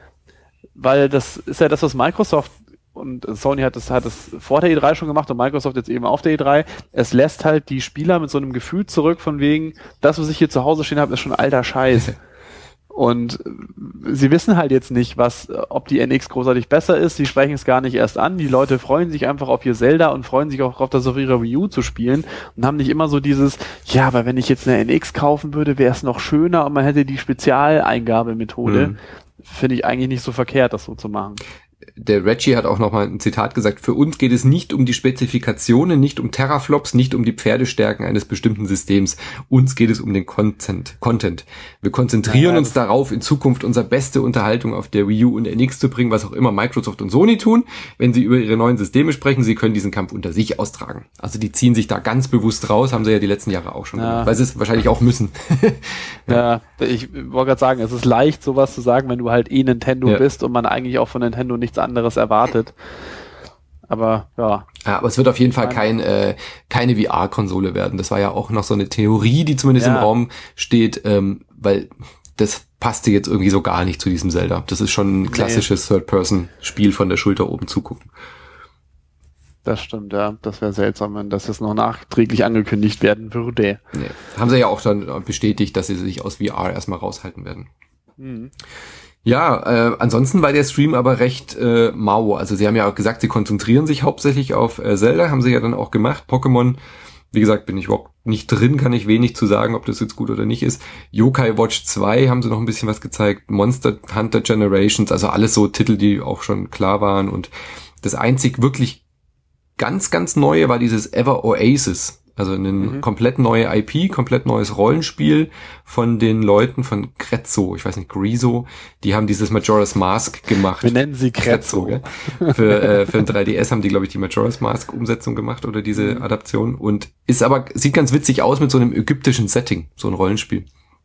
S2: Weil das ist ja das, was Microsoft und Sony hat das, hat das vor der E drei schon gemacht und Microsoft jetzt eben auf der E drei. Es lässt halt die Spieler mit so einem Gefühl zurück von wegen, das, was ich hier zu Hause stehen habe, ist schon alter Scheiß. Und sie wissen halt jetzt nicht, was, ob die N X großartig besser ist. Sie sprechen es gar nicht erst an. Die Leute freuen sich einfach auf ihr Zelda und freuen sich auch darauf, das auf ihrer Wii U zu spielen und haben nicht immer so dieses, ja, aber wenn ich jetzt eine N X kaufen würde, wäre es noch schöner und man hätte die Spezialeingabemethode. Mhm. Finde ich eigentlich nicht so verkehrt, das so zu machen.
S1: Der Reggie hat auch nochmal ein Zitat gesagt, für uns geht es nicht um die Spezifikationen, nicht um Teraflops, nicht um die Pferdestärken eines bestimmten Systems. Uns geht es um den Content. Content. Wir konzentrieren ja, uns darauf, in Zukunft unsere beste Unterhaltung auf der Wii U und N X zu bringen, was auch immer Microsoft und Sony tun, wenn sie über ihre neuen Systeme sprechen. Sie können diesen Kampf unter sich austragen. Also die ziehen sich da ganz bewusst raus, haben sie ja die letzten Jahre auch schon
S2: ja.
S1: gemacht, weil sie es wahrscheinlich auch müssen.
S2: ja. ja, ich wollte gerade sagen, es ist leicht, sowas zu sagen, wenn du halt eh Nintendo ja. bist und man eigentlich auch von Nintendo nichts anderes erwartet. Aber ja.
S1: Ja, aber es wird auf jeden Fall kein äh, keine V R-Konsole werden. Das war ja auch noch so eine Theorie, die zumindest ja. im Raum steht, ähm, weil das passte jetzt irgendwie so gar nicht zu diesem Zelda. Das ist schon ein klassisches nee. Third-Person-Spiel von der Schulter oben zugucken.
S2: Das stimmt, ja. Das wäre seltsam, wenn das jetzt noch nachträglich angekündigt werden würde.
S1: Nee. Haben sie ja auch dann bestätigt, dass sie sich aus V R erstmal raushalten werden. Mhm. Ja, äh, ansonsten war der Stream aber recht äh, mau. Also sie haben ja auch gesagt, sie konzentrieren sich hauptsächlich auf äh, Zelda, haben sie ja dann auch gemacht. Pokémon, wie gesagt, bin ich überhaupt nicht drin, kann ich wenig zu sagen, ob das jetzt gut oder nicht ist. Yokai Watch zwei haben sie noch ein bisschen was gezeigt. Monster Hunter Generations, also alles so Titel, die auch schon klar waren. Und das einzig wirklich ganz, ganz Neue war dieses Ever Oasis. Also eine mhm. komplett neue I P, komplett neues Rollenspiel von den Leuten von Grezzo, ich weiß nicht, Grezzo, die haben dieses Majora's Mask gemacht.
S2: Wir nennen sie Grezzo.
S1: Grezzo für, äh, für ein drei D S haben die, glaube ich, die Majora's Mask Umsetzung gemacht oder diese mhm. Adaption und ist aber, sieht ganz witzig aus mit so einem ägyptischen Setting, so ein Rollenspiel.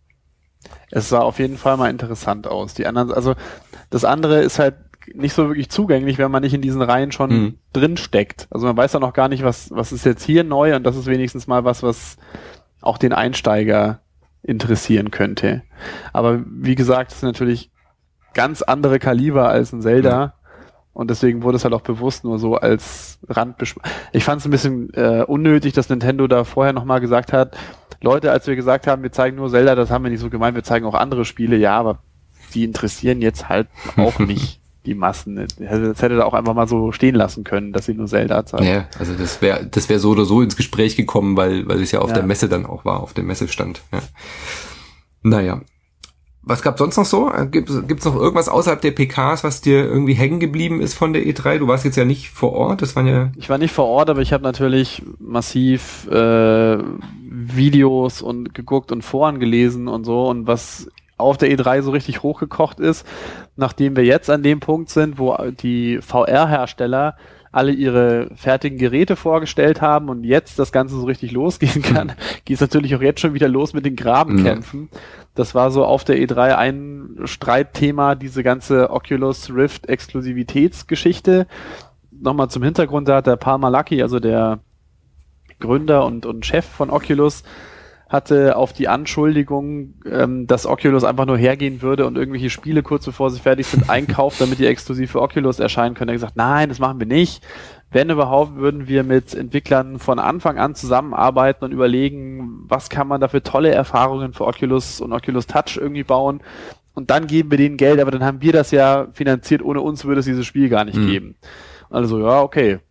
S2: Es sah auf jeden Fall mal interessant aus. Die anderen, also das andere ist halt nicht so wirklich zugänglich, wenn man nicht in diesen Reihen schon mhm. drin steckt. Also man weiß ja noch gar nicht, was, was ist jetzt hier neu und das ist wenigstens mal was, was auch den Einsteiger interessieren könnte. Aber wie gesagt, es ist natürlich ganz andere Kaliber als ein Zelda ja. und deswegen wurde es halt auch bewusst nur so als Randbeschreibung. Ich fand es ein bisschen äh, unnötig, dass Nintendo da vorher nochmal gesagt hat, Leute, als wir gesagt haben, wir zeigen nur Zelda, das haben wir nicht so gemeint, wir zeigen auch andere Spiele, ja, aber die interessieren jetzt halt auch nicht die Massen. Das hätte da auch einfach mal so stehen lassen können, dass sie nur Zelda zeigen.
S1: Ja, also das wäre das wäre so oder so ins Gespräch gekommen, weil weil es ja auf ja. der Messe dann auch war, auf dem Messestand. Ja. Naja. Was gab's sonst noch so? Gibt es noch irgendwas außerhalb der P Ks, was dir irgendwie hängen geblieben ist von der E drei? Du warst jetzt ja nicht vor Ort, das waren ja...
S2: Ich war nicht vor Ort, aber ich habe natürlich massiv äh, Videos und geguckt und Foren gelesen und so und was auf der E drei so richtig hochgekocht ist, nachdem wir jetzt an dem Punkt sind, wo die V R-Hersteller alle ihre fertigen Geräte vorgestellt haben und jetzt das Ganze so richtig losgehen kann, geht es natürlich auch jetzt schon wieder los mit den Grabenkämpfen. Ja. Das war so auf der E drei ein Streitthema, diese ganze Oculus Rift Exklusivitätsgeschichte. Nochmal zum Hintergrund, da hat der Palmer Luckey, also der Gründer und, und Chef von Oculus, hatte auf die Anschuldigung, ähm, dass Oculus einfach nur hergehen würde und irgendwelche Spiele kurz bevor sie fertig sind einkauft, damit die exklusiv für Oculus erscheinen können. Er hat gesagt, nein, das machen wir nicht. Wenn überhaupt, würden wir mit Entwicklern von Anfang an zusammenarbeiten und überlegen, was kann man da für tolle Erfahrungen für Oculus und Oculus Touch irgendwie bauen. Und dann geben wir denen Geld, aber dann haben wir das ja finanziert. Ohne uns würde es dieses Spiel gar nicht mhm. geben. Also ja, okay.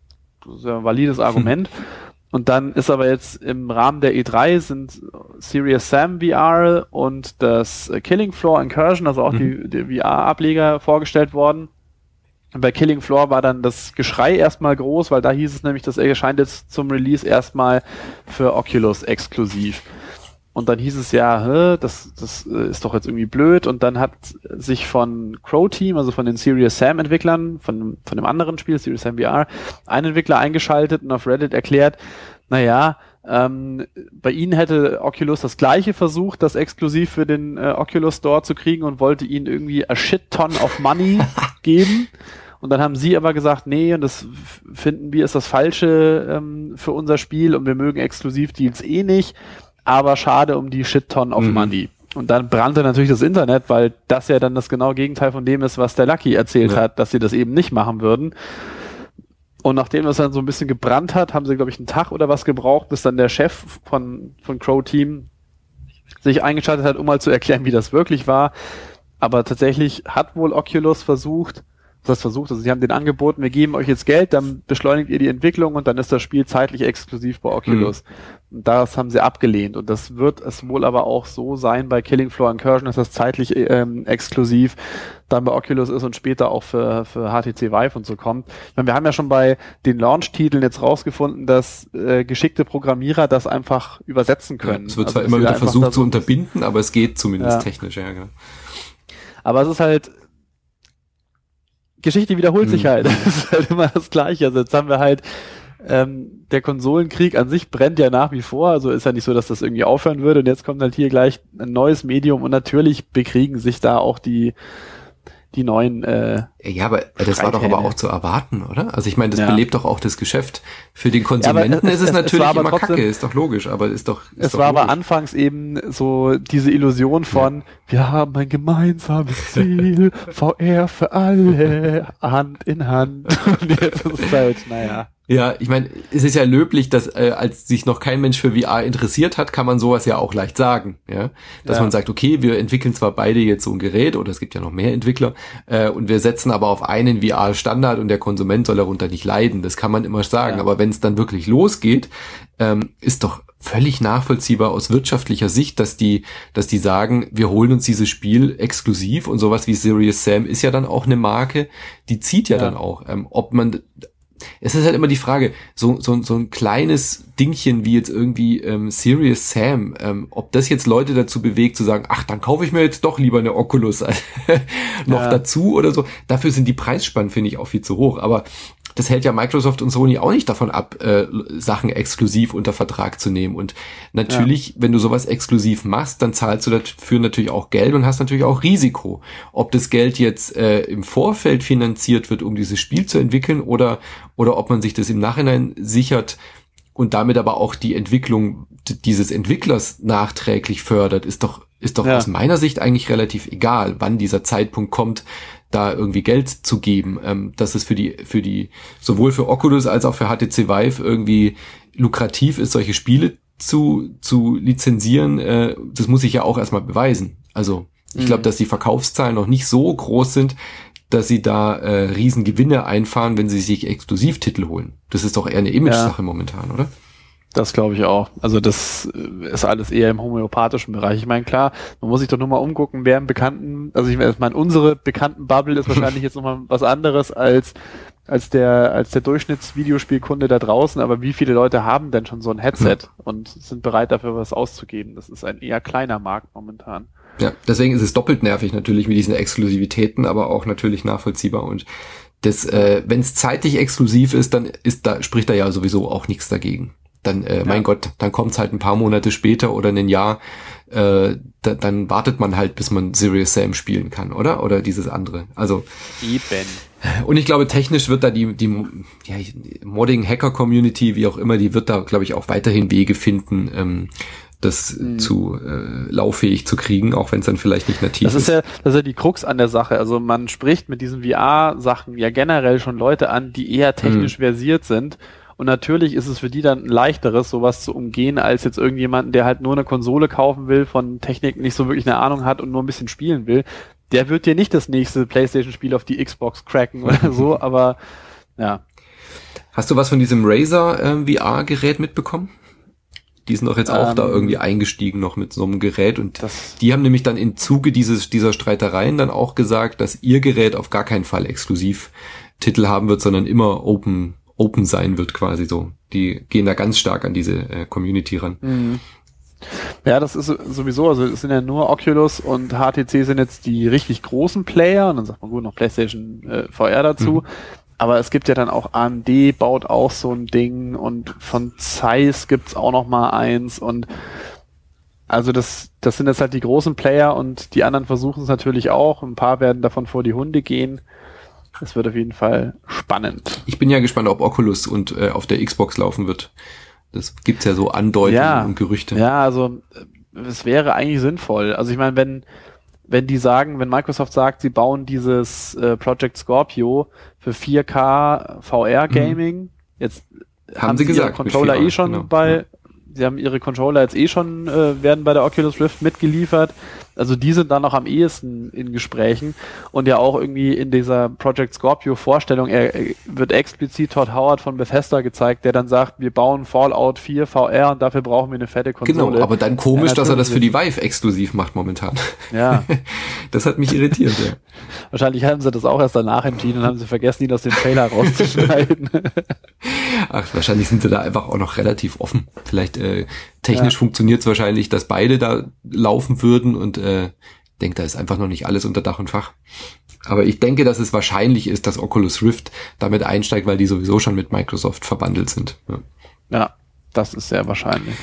S2: das ist ja ein valides Argument. Hm. Und dann ist aber jetzt im Rahmen der E drei sind Serious Sam V R und das Killing Floor Incursion, also auch hm. die, die V R-Ableger vorgestellt worden. Und bei Killing Floor war dann das Geschrei erstmal groß, weil da hieß es nämlich, das erscheint jetzt zum Release erstmal für Oculus exklusiv. Und dann hieß es ja, hä, das, das ist doch jetzt irgendwie blöd. Und dann hat sich von Crow Team, also von den Serious Sam Entwicklern, von, von dem anderen Spiel, Serious Sam V R, ein Entwickler eingeschaltet und auf Reddit erklärt, naja, ähm, bei ihnen hätte Oculus das Gleiche versucht, das exklusiv für den äh, Oculus Store zu kriegen und wollte ihnen irgendwie a shit ton of money geben. Und dann haben sie aber gesagt, nee, und das finden wir ist das Falsche ähm, für unser Spiel und wir mögen Exklusivdeals eh nicht. Aber schade um die Shit-Ton of mhm. Money. Und dann brannte natürlich das Internet, weil das ja dann das genaue Gegenteil von dem ist, was der Lucky erzählt ja. hat, dass sie das eben nicht machen würden. Und nachdem es dann so ein bisschen gebrannt hat, haben sie, glaube ich, einen Tag oder was gebraucht, bis dann der Chef von, von Crow Team sich eingeschaltet hat, um mal zu erklären, wie das wirklich war. Aber tatsächlich hat wohl Oculus versucht, das versucht, also sie haben den angeboten, wir geben euch jetzt Geld, dann beschleunigt ihr die Entwicklung und dann ist das Spiel zeitlich exklusiv bei Oculus. Mhm. Und das haben sie abgelehnt und das wird es wohl aber auch so sein bei Killing Floor Incursion, dass das zeitlich ähm, exklusiv dann bei Oculus ist und später auch für, für H T C Vive und so kommt. Ich meine, wir haben ja schon bei den Launch-Titeln jetzt rausgefunden, dass äh, geschickte Programmierer das einfach übersetzen können.
S1: Ja, es wird
S2: also,
S1: zwar immer wieder versucht zu unterbinden, aber es geht zumindest ja. technisch. Ja, genau.
S2: Aber es ist halt Geschichte wiederholt sich halt. Das ist halt immer das Gleiche. Also jetzt haben wir halt, ähm, der Konsolenkrieg an sich brennt ja nach wie vor. Also ist ja nicht so, dass das irgendwie aufhören würde. Und jetzt kommt halt hier gleich ein neues Medium und natürlich bekriegen sich da auch die die neuen äh,
S1: ja, aber das war doch aber auch zu erwarten, oder? Also ich meine, das ja. belebt doch auch das Geschäft. Für den Konsumenten ja, es, ist es, es natürlich es immer trotzdem, Kacke, ist doch logisch, aber ist doch ist
S2: Es
S1: doch
S2: war
S1: logisch.
S2: Aber anfangs eben so diese Illusion von, ja. wir haben ein gemeinsames Ziel, V R für alle, Hand in Hand. Und jetzt ist es halt, naja.
S1: Ja, ich meine, es ist ja löblich, dass äh, als sich noch kein Mensch für V R interessiert hat, kann man sowas ja auch leicht sagen, ja, dass ja. man sagt, okay, wir entwickeln zwar beide jetzt so ein Gerät oder es gibt ja noch mehr Entwickler äh, und wir setzen aber auf einen V R-Standard und der Konsument soll darunter nicht leiden. Das kann man immer sagen, ja. aber wenn es dann wirklich losgeht, ähm, ist doch völlig nachvollziehbar aus wirtschaftlicher Sicht, dass die, dass die sagen, wir holen uns dieses Spiel exklusiv und sowas wie Serious Sam ist ja dann auch eine Marke, die zieht ja, ja. dann auch, ähm, ob man Es ist halt immer die Frage, so, so, so ein kleines Dingchen wie jetzt irgendwie ähm, Serious Sam, ähm, ob das jetzt Leute dazu bewegt zu sagen, ach, dann kaufe ich mir jetzt doch lieber eine Oculus noch ja. dazu oder so. Dafür sind die Preisspannen, finde ich, auch viel zu hoch. Aber das hält ja Microsoft und Sony auch nicht davon ab, äh, Sachen exklusiv unter Vertrag zu nehmen. Und natürlich, ja. wenn du sowas exklusiv machst, dann zahlst du dafür natürlich auch Geld und hast natürlich auch Risiko. Ob das Geld jetzt äh, im Vorfeld finanziert wird, um dieses Spiel zu entwickeln, oder oder ob man sich das im Nachhinein sichert und damit aber auch die Entwicklung dieses Entwicklers nachträglich fördert, ist doch ist doch ja. aus meiner Sicht eigentlich relativ egal, wann dieser Zeitpunkt kommt, da irgendwie Geld zu geben, ähm, dass es für die, für die, sowohl für Oculus als auch für H T C Vive irgendwie lukrativ ist, solche Spiele zu, zu lizenzieren, äh, das muss ich ja auch erstmal beweisen. Also, ich mhm. glaube, dass die Verkaufszahlen noch nicht so groß sind, dass sie da äh, riesen Gewinne einfahren, wenn sie sich Exklusivtitel holen. Das ist doch eher eine Image-Sache ja. momentan, oder?
S2: Das glaube ich auch. Also das ist alles eher im homöopathischen Bereich. Ich meine, klar, man muss sich doch nur mal umgucken, wer im Bekannten, also ich meine, unsere bekannten Bubble ist wahrscheinlich jetzt nochmal was anderes als als der als der Durchschnittsvideospielkunde da draußen, aber wie viele Leute haben denn schon so ein Headset und sind bereit dafür was auszugeben? Das ist ein eher kleiner Markt momentan.
S1: Ja, deswegen ist es doppelt nervig natürlich mit diesen Exklusivitäten, aber auch natürlich nachvollziehbar und das, äh, wenn es zeitlich exklusiv ist, dann ist da spricht da ja sowieso auch nichts dagegen. Dann, äh, ja. mein Gott, dann kommt's halt ein paar Monate später oder ein Jahr, äh, da, dann wartet man halt, bis man Serious Sam spielen kann, oder? Oder dieses andere. Also
S2: eben.
S1: Und ich glaube, technisch wird da die, die ja, Modding-Hacker-Community, wie auch immer, die wird da, glaube ich, auch weiterhin Wege finden, ähm, das mhm. zu äh, lauffähig zu kriegen, auch wenn es dann vielleicht nicht nativ
S2: das ist. Das ist ja, das ist ja die Krux an der Sache. Also man spricht mit diesen V R-Sachen ja generell schon Leute an, die eher technisch mhm. versiert sind. Und natürlich ist es für die dann ein leichteres, sowas zu umgehen, als jetzt irgendjemanden, der halt nur eine Konsole kaufen will, von Technik nicht so wirklich eine Ahnung hat und nur ein bisschen spielen will. Der wird dir nicht das nächste PlayStation-Spiel auf die Xbox cracken oder so, aber ja.
S1: Hast du was von diesem Razer äh, V R-Gerät mitbekommen? Die sind doch jetzt auch ähm, da irgendwie eingestiegen noch mit so einem Gerät und das, die haben nämlich dann im Zuge dieses dieser Streitereien dann auch gesagt, dass ihr Gerät auf gar keinen Fall exklusiv Titel haben wird, sondern immer open open sein wird quasi so. Die gehen da ganz stark an diese äh, Community ran.
S2: Mhm. Ja, das ist sowieso, also es sind ja nur Oculus und H T C sind jetzt die richtig großen Player und dann sagt man gut, noch PlayStation äh, V R dazu. Mhm. Aber es gibt ja dann auch A M D baut auch so ein Ding und von Zeiss gibt's auch noch mal eins und also das das sind jetzt halt die großen Player und die anderen versuchen es natürlich auch. Ein paar werden davon vor die Hunde gehen. Das wird auf jeden Fall spannend.
S1: Ich bin ja gespannt, ob Oculus und äh, auf der Xbox laufen wird. Das gibt's ja so Andeutungen
S2: ja,
S1: und Gerüchte.
S2: Ja, also es wäre eigentlich sinnvoll. Also ich meine, wenn wenn die sagen, wenn Microsoft sagt, sie bauen dieses äh, Project Scorpio für vier K V R Gaming, mhm. jetzt haben, haben sie, sie gesagt, ihre Controller eh schon genau. bei, ja. sie haben ihre Controller jetzt eh schon, äh, werden bei der Oculus Rift mitgeliefert. Also die sind dann noch am ehesten in Gesprächen und ja auch irgendwie in dieser Project Scorpio Vorstellung, er, er wird explizit Todd Howard von Bethesda gezeigt, der dann sagt, wir bauen Fallout vier V R und dafür brauchen wir eine fette Konsole.
S1: Genau, aber dann komisch, ja, dass er das für die Vive exklusiv macht momentan.
S2: Ja.
S1: Das hat mich irritiert, ja.
S2: Wahrscheinlich haben sie das auch erst danach entschieden und haben sie vergessen, ihn aus dem Trailer rauszuschneiden.
S1: Ach, wahrscheinlich sind sie da einfach auch noch relativ offen. Vielleicht äh, technisch ja. funktioniert es wahrscheinlich, dass beide da laufen würden und äh, denke, da ist einfach noch nicht alles unter Dach und Fach. Aber ich denke, dass es wahrscheinlich ist, dass Oculus Rift damit einsteigt, weil die sowieso schon mit Microsoft verbandelt sind. Ja,
S2: ja, das ist sehr wahrscheinlich.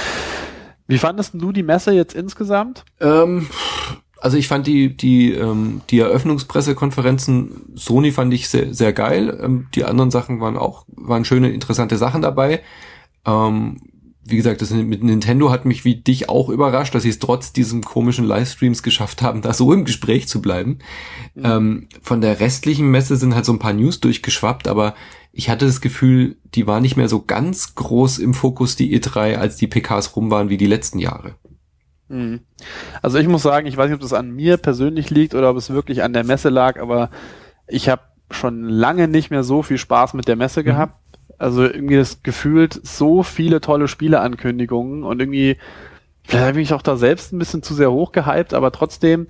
S2: Wie fandest du die Messe jetzt insgesamt?
S1: Ähm, also ich fand die die ähm, die Eröffnungspressekonferenzen Sony fand ich sehr sehr geil. Ähm, die anderen Sachen waren auch waren schöne interessante Sachen dabei. Ähm, wie gesagt, das mit Nintendo hat mich wie dich auch überrascht, dass sie es trotz diesen komischen Livestreams geschafft haben, da so im Gespräch zu bleiben. Mhm. Ähm, von der restlichen Messe sind halt so ein paar News durchgeschwappt, aber ich hatte das Gefühl, die war nicht mehr so ganz groß im Fokus, die E drei, als die P Ks rum waren wie die letzten Jahre.
S2: Mhm. Also ich muss sagen, ich weiß nicht, ob das an mir persönlich liegt oder ob es wirklich an der Messe lag, aber ich habe schon lange nicht mehr so viel Spaß mit der Messe mhm. gehabt. Also irgendwie das gefühlt so viele tolle Spieleankündigungen und irgendwie, vielleicht habe ich mich auch da selbst ein bisschen zu sehr hochgehypt, aber trotzdem,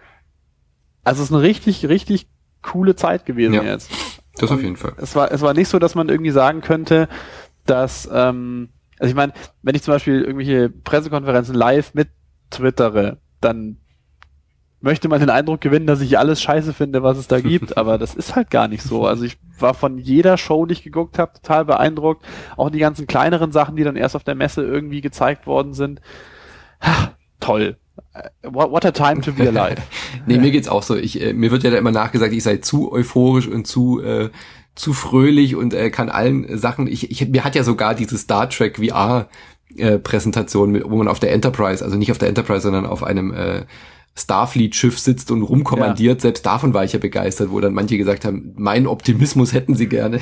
S2: also es ist eine richtig, richtig coole Zeit gewesen
S1: ja,
S2: jetzt.
S1: Das
S2: und
S1: auf jeden Fall.
S2: Es war, es war nicht so, dass man irgendwie sagen könnte, dass, ähm, also ich meine, wenn ich zum Beispiel irgendwelche Pressekonferenzen live mit twittere, dann möchte man den Eindruck gewinnen, dass ich alles scheiße finde, was es da gibt, aber das ist halt gar nicht so. Also ich war von jeder Show, die ich geguckt habe, total beeindruckt. Auch die ganzen kleineren Sachen, die dann erst auf der Messe irgendwie gezeigt worden sind. Ha, toll. What, what a time to be alive.
S1: Nee, mir geht's auch so. Ich, äh, mir wird ja da immer nachgesagt, ich sei zu euphorisch und zu äh, zu fröhlich und äh, kann allen Sachen. Ich, ich mir hat ja sogar diese Star Trek V R äh, Präsentation, mit, wo man auf der Enterprise, also nicht auf der Enterprise, sondern auf einem äh, Starfleet-Schiff sitzt und rumkommandiert, ja. Selbst davon war ich ja begeistert, wo dann manche gesagt haben, meinen Optimismus hätten sie gerne.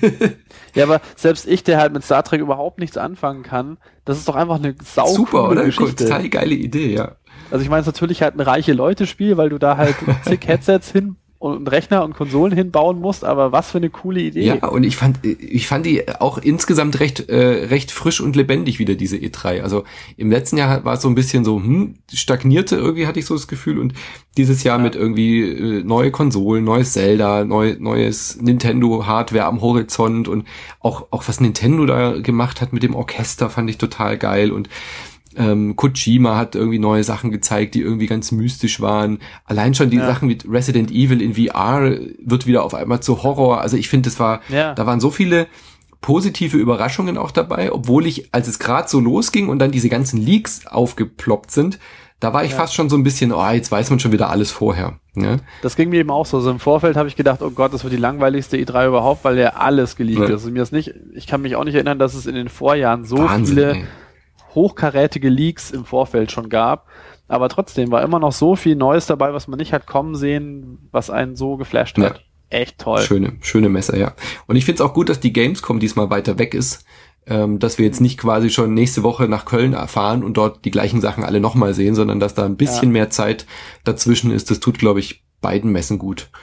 S2: Ja, aber selbst ich, der halt mit Star Trek überhaupt nichts anfangen kann, das ist doch einfach eine sau
S1: Super, oder?
S2: Geschichte.
S1: Total geile Idee, ja.
S2: Also ich meine, es ist natürlich halt ein reiche Leute-Spiel, weil du da halt zig Headsets hin und Rechner und Konsolen hinbauen musst, aber was für eine coole Idee.
S1: Ja, und ich fand ich fand die auch insgesamt recht äh, recht frisch und lebendig wieder, diese E drei. Also im letzten Jahr war es so ein bisschen so, hm, stagnierte irgendwie, hatte ich so das Gefühl, und dieses Jahr ja. mit irgendwie äh, neue Konsolen, neues Zelda, neu, neues Nintendo-Hardware am Horizont und auch auch was Nintendo da gemacht hat mit dem Orchester, fand ich total geil. Und Ähm, Kojima hat irgendwie neue Sachen gezeigt, die irgendwie ganz mystisch waren. Allein schon die ja. Sachen mit Resident Evil in V R wird wieder auf einmal zu Horror. Also ich finde, das war, ja. da waren so viele positive Überraschungen auch dabei, obwohl ich, als es gerade so losging und dann diese ganzen Leaks aufgeploppt sind, da war ich ja. fast schon so ein bisschen, oh, jetzt weiß man schon wieder alles vorher. Ne?
S2: Das ging mir eben auch so. So im Vorfeld habe ich gedacht, oh Gott, das wird die langweiligste E drei überhaupt, weil ja alles geleakt ja. ist. Also mir ist nicht, ich kann mich auch nicht erinnern, dass es in den Vorjahren so Wahnsinn, viele ey. hochkarätige Leaks im Vorfeld schon gab, aber trotzdem war immer noch so viel Neues dabei, was man nicht hat kommen sehen, was einen so geflasht hat. Ja. Echt toll.
S1: Schöne, schöne Messe, ja. Und ich finde es auch gut, dass die Gamescom diesmal weiter weg ist, ähm, dass wir jetzt nicht quasi schon nächste Woche nach Köln erfahren und dort die gleichen Sachen alle nochmal sehen, sondern dass da ein bisschen ja. mehr Zeit dazwischen ist. Das tut, glaube ich, beiden Messen gut.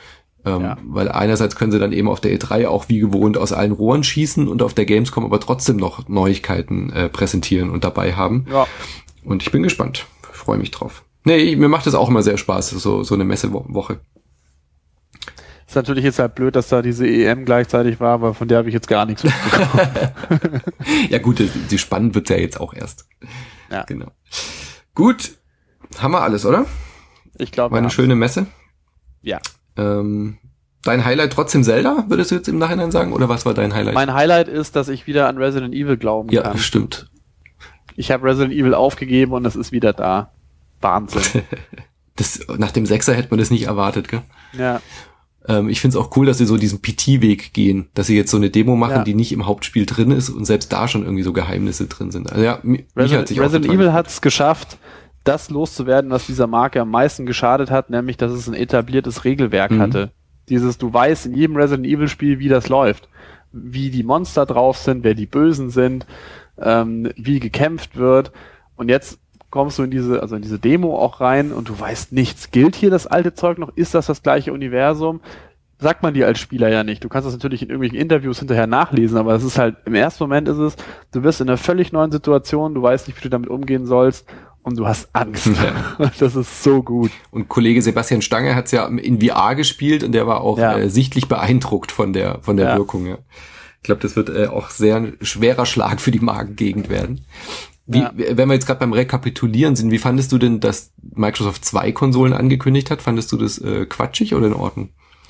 S1: Ähm,
S2: Ja.
S1: Weil einerseits können sie dann eben auf der E drei auch wie gewohnt aus allen Rohren schießen und auf der Gamescom aber trotzdem noch Neuigkeiten äh, präsentieren und dabei haben.
S2: Ja.
S1: Und ich bin gespannt. Freue mich drauf. Nee, ich, mir macht das auch immer sehr Spaß, so, so eine Messewoche.
S2: Ist natürlich jetzt halt blöd, dass da diese E M gleichzeitig war, aber von der habe ich jetzt gar nichts mitbekommen.
S1: Ja gut, die, die spannend wird's ja jetzt auch erst.
S2: Ja.
S1: Genau. Gut, haben wir alles, oder?
S2: Ich glaube,
S1: War eine schöne Messe.
S2: Ja.
S1: Ähm, dein Highlight trotzdem Zelda, würdest du jetzt im Nachhinein sagen? Oder was war dein Highlight?
S2: Mein Highlight ist, dass ich wieder an Resident Evil glauben
S1: ja,
S2: kann.
S1: Ja, stimmt.
S2: Ich habe Resident Evil aufgegeben und es ist wieder da. Wahnsinn.
S1: Das, nach dem Sechser hätte man das nicht erwartet, gell?
S2: Ja.
S1: Ähm, ich finde es auch cool, dass sie so diesen P T-Weg gehen, dass sie jetzt so eine Demo machen,
S2: Ja.
S1: die nicht im Hauptspiel drin ist und selbst da schon irgendwie so Geheimnisse drin sind. Also ja, mich
S2: Resident,
S1: hat sich auch
S2: Resident
S1: total
S2: Evil
S1: gefreut.
S2: hat es geschafft, das loszuwerden, was dieser Marke am meisten geschadet hat, nämlich, dass es ein etabliertes Regelwerk
S1: Mhm.
S2: hatte. Dieses, du weißt in jedem Resident Evil Spiel, wie das läuft. Wie die Monster drauf sind, wer die Bösen sind, ähm, wie gekämpft wird. Und jetzt kommst du in diese, also in diese Demo auch rein und du weißt nichts. Gilt hier das alte Zeug noch? Ist das das gleiche Universum? Sagt man dir als Spieler ja nicht. Du kannst das natürlich in irgendwelchen Interviews hinterher nachlesen, aber das ist halt, im ersten Moment ist es, du bist in einer völlig neuen Situation, du weißt nicht, wie du damit umgehen sollst und du hast Angst.
S1: Ja.
S2: Das ist so gut.
S1: Und Kollege Sebastian Stange hat es ja in V R gespielt und der war auch
S2: Ja.
S1: äh, sichtlich beeindruckt von der von der
S2: Ja.
S1: Wirkung. Ja. Ich glaube, das wird äh, auch sehr ein schwerer Schlag für die Magengegend werden. Wie,
S2: Ja.
S1: Wenn wir jetzt gerade beim Rekapitulieren sind, wie fandest du denn, dass Microsoft zwei Konsolen angekündigt hat? Fandest du das äh, quatschig oder in Ordnung?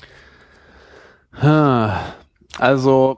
S2: Also,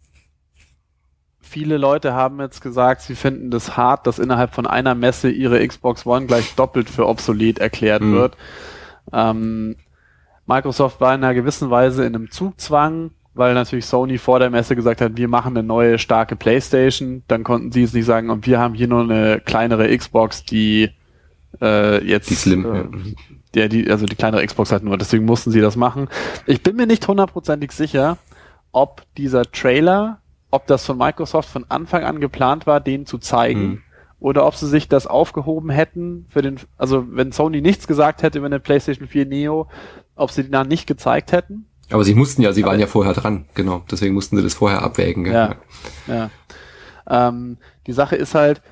S2: viele Leute haben jetzt gesagt, sie finden das hart, dass innerhalb von einer Messe ihre Xbox One gleich doppelt für obsolet erklärt
S1: Mhm.
S2: wird. Ähm, Microsoft war in einer gewissen Weise in einem Zugzwang, weil natürlich Sony vor der Messe gesagt hat, wir machen eine neue starke PlayStation. Dann konnten sie es nicht sagen, und wir haben hier nur eine kleinere Xbox, die äh, jetzt
S1: Die Slim.
S2: äh,
S1: ja.
S2: der die, also die kleinere Xbox hat nur, deswegen mussten sie das machen. Ich bin mir nicht hundertprozentig sicher, ob dieser Trailer, ob das von Microsoft von Anfang an geplant war, den zu zeigen,
S1: Mhm.
S2: oder ob sie sich das aufgehoben hätten für den, also wenn Sony nichts gesagt hätte über eine PlayStation vier Neo, ob sie die dann nicht gezeigt hätten.
S1: Aber sie mussten ja, sie waren
S2: Aber-
S1: ja vorher dran, genau. Deswegen mussten sie das vorher abwägen. Gell?
S2: Ja. Ja. Ähm, die Sache ist halt,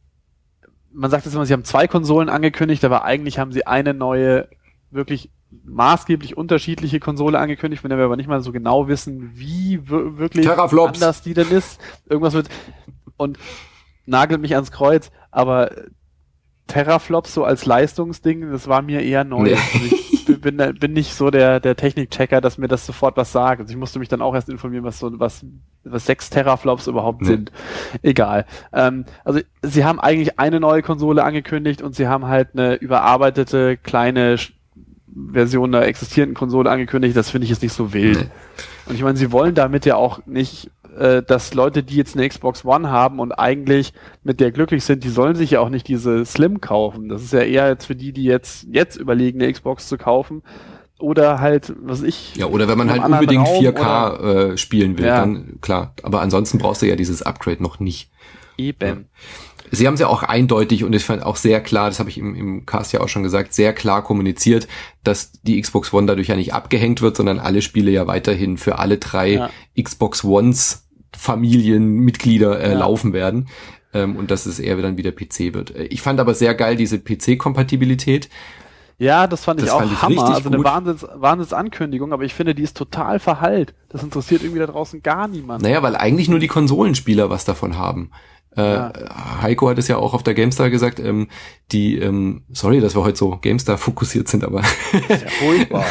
S2: man sagt jetzt immer, sie haben zwei Konsolen angekündigt, aber eigentlich haben sie eine neue, wirklich maßgeblich unterschiedliche Konsole angekündigt, von der wir aber nicht mal so genau wissen, wie wir- wirklich
S1: Teraflops.
S2: anders die denn ist. Irgendwas mit, und nagelt mich ans Kreuz, aber Teraflops so als Leistungsding, das war mir eher neu.
S1: Nee.
S2: Also ich bin, bin, bin nicht so der, der Technik-Checker, dass mir das sofort was sagt. Also ich musste mich dann auch erst informieren, was so, was, was sechs Teraflops überhaupt
S1: Nee.
S2: sind. Egal. Ähm, also sie haben eigentlich eine neue Konsole angekündigt und sie haben halt eine überarbeitete kleine Sch- Version der existierenden Konsole angekündigt. Das finde ich jetzt nicht so wild.
S1: Nee.
S2: Und ich meine, sie wollen damit ja auch nicht, äh, dass Leute, die jetzt eine Xbox One haben und eigentlich mit der glücklich sind, die sollen sich ja auch nicht diese Slim kaufen. Das ist ja eher jetzt für die, die jetzt, jetzt überlegen, eine Xbox zu kaufen. Oder halt, was ich.
S1: Ja, oder wenn man
S2: in einem
S1: halt
S2: anderen
S1: unbedingt
S2: Raum
S1: vier K äh, spielen will,
S2: Ja.
S1: dann klar. Aber ansonsten brauchst du ja dieses Upgrade noch nicht.
S2: Eben.
S1: Sie haben es ja auch eindeutig und ich fand auch sehr klar, das habe ich im, im Cast ja auch schon gesagt, sehr klar kommuniziert, dass die Xbox One dadurch ja nicht abgehängt wird, sondern alle Spiele ja weiterhin für alle drei
S2: Ja.
S1: Xbox Ones Familienmitglieder äh,
S2: Ja.
S1: laufen werden. Ähm, und dass es eher dann wieder P C wird. Äh, Ich fand aber sehr geil diese P C-Kompatibilität.
S2: Ja, das fand ich
S1: Das
S2: auch
S1: fand ich
S2: Hammer.
S1: richtig
S2: Also eine
S1: gut.
S2: Wahnsinns, Wahnsinnsankündigung, aber ich finde, die ist total verhallt. Das interessiert irgendwie da draußen gar niemanden.
S1: Naja, weil eigentlich nur die Konsolenspieler was davon haben. Äh,
S2: Ja.
S1: Heiko hat es ja auch auf der GameStar gesagt, ähm, die, ähm, sorry, dass wir heute so GameStar fokussiert sind, aber
S2: Das ist ja furchtbar.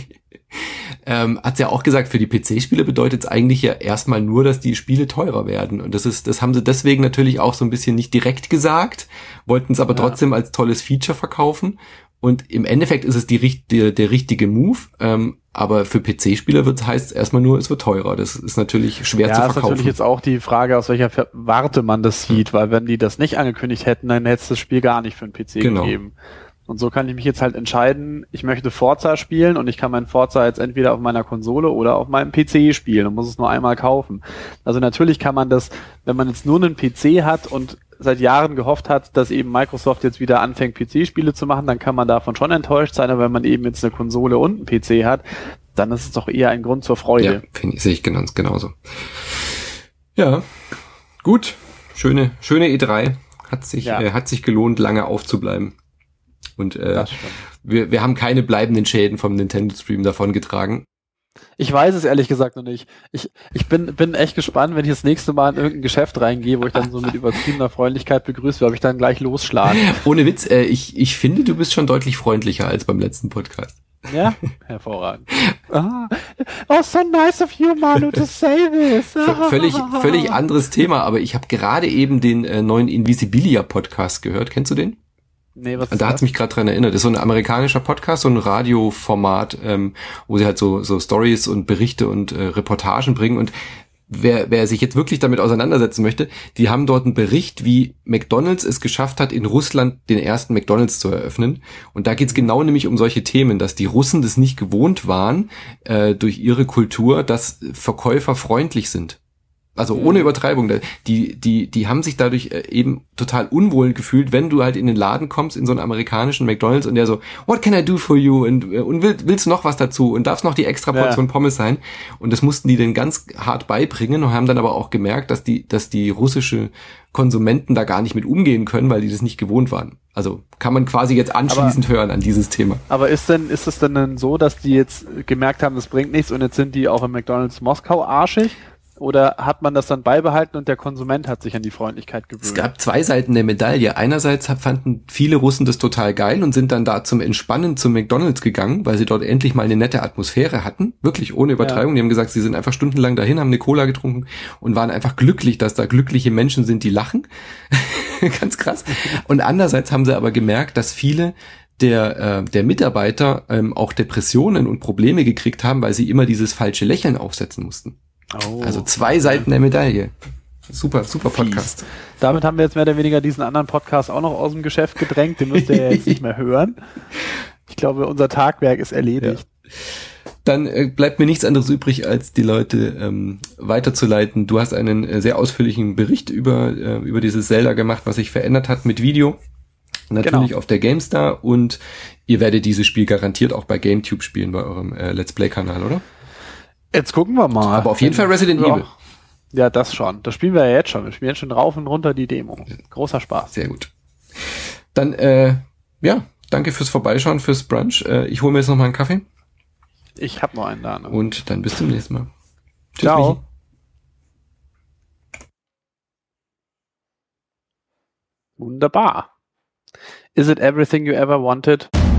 S1: ähm, hat ja auch gesagt, für die P C-Spiele bedeutet es eigentlich ja erstmal nur, dass die Spiele teurer werden. Und das ist, das haben sie deswegen natürlich auch so ein bisschen nicht direkt gesagt, wollten es aber
S2: Ja.
S1: trotzdem als tolles Feature verkaufen. Und im Endeffekt ist es die, richt- der, der richtige Move, ähm, aber für P C-Spieler wird heißt erstmal nur, es wird teurer. Das ist natürlich schwer
S2: Ja,
S1: zu
S2: ist
S1: verkaufen.
S2: natürlich jetzt auch die Frage, aus welcher Ver- Warte man das sieht, weil wenn die das nicht angekündigt hätten, dann hätte es das Spiel gar nicht für einen P C
S1: Genau.
S2: gegeben. Und so kann ich mich jetzt halt entscheiden, ich möchte Forza spielen und ich kann mein Forza jetzt entweder auf meiner Konsole oder auf meinem P C spielen und muss es nur einmal kaufen. Also natürlich kann man das, wenn man jetzt nur einen P C hat und seit Jahren gehofft hat, dass eben Microsoft jetzt wieder anfängt, P C-Spiele zu machen, dann kann man davon schon enttäuscht sein, aber wenn man eben jetzt eine Konsole und einen P C hat, dann ist es doch eher ein Grund zur Freude.
S1: Ja, finde ich, sehe ich ganz genauso. Ja, gut. Schöne, schöne E drei. Hat sich, ja. äh, hat sich gelohnt, lange aufzubleiben. Und äh, wir, wir haben keine bleibenden Schäden vom Nintendo-Stream davongetragen.
S2: Ich weiß es ehrlich gesagt noch nicht. Ich, ich bin, bin echt gespannt, wenn ich das nächste Mal in irgendein Geschäft reingehe, wo ich dann so mit übertriebener Freundlichkeit begrüßt werde, ob ich dann gleich losschlagen.
S1: Ohne Witz, äh, ich, ich finde, du bist schon deutlich freundlicher als beim letzten Podcast.
S2: Ja, hervorragend. Ah, oh, so nice of you, Manu, to say this.
S1: V- völlig, völlig anderes Thema, aber ich habe gerade eben den äh, neuen Invisibilia-Podcast gehört. Kennst du den?
S2: Nee, was
S1: ist da hat es mich gerade dran erinnert. Das ist so ein amerikanischer Podcast, so ein Radioformat, ähm, wo sie halt so so Stories und Berichte und äh, Reportagen bringen. Und wer wer sich jetzt wirklich damit auseinandersetzen möchte, die haben dort einen Bericht, wie McDonald's es geschafft hat, in Russland den ersten McDonald's zu eröffnen. Und da geht's genau nämlich um solche Themen, dass die Russen das nicht gewohnt waren, äh, durch ihre Kultur, dass Verkäufer freundlich sind. Also ohne Übertreibung. Die, die, die haben sich dadurch eben total unwohl gefühlt, wenn du halt in den Laden kommst, in so einen amerikanischen McDonald's und der so, what can I do for you? Und, und will, willst du noch was dazu? Und darf noch die extra Portion ja. Pommes sein? Und das mussten die denen ganz hart beibringen und haben dann aber auch gemerkt, dass die, dass die russische Konsumenten da gar nicht mit umgehen können, weil die das nicht gewohnt waren. Also kann man quasi jetzt anschließend aber, hören an dieses Thema.
S2: Aber ist denn, ist es denn dann so, dass die jetzt gemerkt haben, das bringt nichts und jetzt sind die auch im McDonald's Moskau arschig? Oder hat man das dann beibehalten und der Konsument hat sich an die Freundlichkeit gewöhnt?
S1: Es gab zwei Seiten der Medaille. Einerseits fanden viele Russen das total geil und sind dann da zum Entspannen zum McDonald's gegangen, weil sie dort endlich mal eine nette Atmosphäre hatten. Wirklich ohne Übertreibung. Ja. Die haben gesagt, sie sind einfach stundenlang dahin, haben eine Cola getrunken und waren einfach glücklich, dass da glückliche Menschen sind, die lachen. Ganz krass. Und andererseits haben sie aber gemerkt, dass viele der äh, der Mitarbeiter ähm, auch Depressionen und Probleme gekriegt haben, weil sie immer dieses falsche Lächeln aufsetzen mussten. Oh. Also zwei Seiten der Medaille. Super, super Podcast.
S2: Fies. Damit haben wir jetzt mehr oder weniger diesen anderen Podcast auch noch aus dem Geschäft gedrängt. Den müsst ihr ja jetzt nicht mehr hören. Ich glaube, unser Tagwerk ist erledigt.
S1: Ja. Dann äh, bleibt mir nichts anderes übrig, als die Leute ähm, weiterzuleiten. Du hast einen äh, sehr ausführlichen Bericht über äh, über dieses Zelda gemacht, was sich verändert hat mit Video. Natürlich genau. Auf der GameStar. Und ihr werdet dieses Spiel garantiert auch bei GameTube spielen, bei eurem äh, Let's Play-Kanal, oder?
S2: Jetzt gucken wir mal.
S1: Aber auf jeden Fall Resident ja. Evil.
S2: Ja, das schon. Das spielen wir ja jetzt schon. Wir spielen jetzt schon rauf und runter die Demo. Großer Spaß.
S1: Sehr gut. Dann, äh, ja, danke fürs Vorbeischauen, fürs Brunch. Äh, ich hole mir jetzt noch mal einen Kaffee.
S2: Ich hab noch einen da. Ne?
S1: Und dann bis zum nächsten Mal.
S2: Tschüss, ciao. Michi. Wunderbar. Is it everything you ever wanted?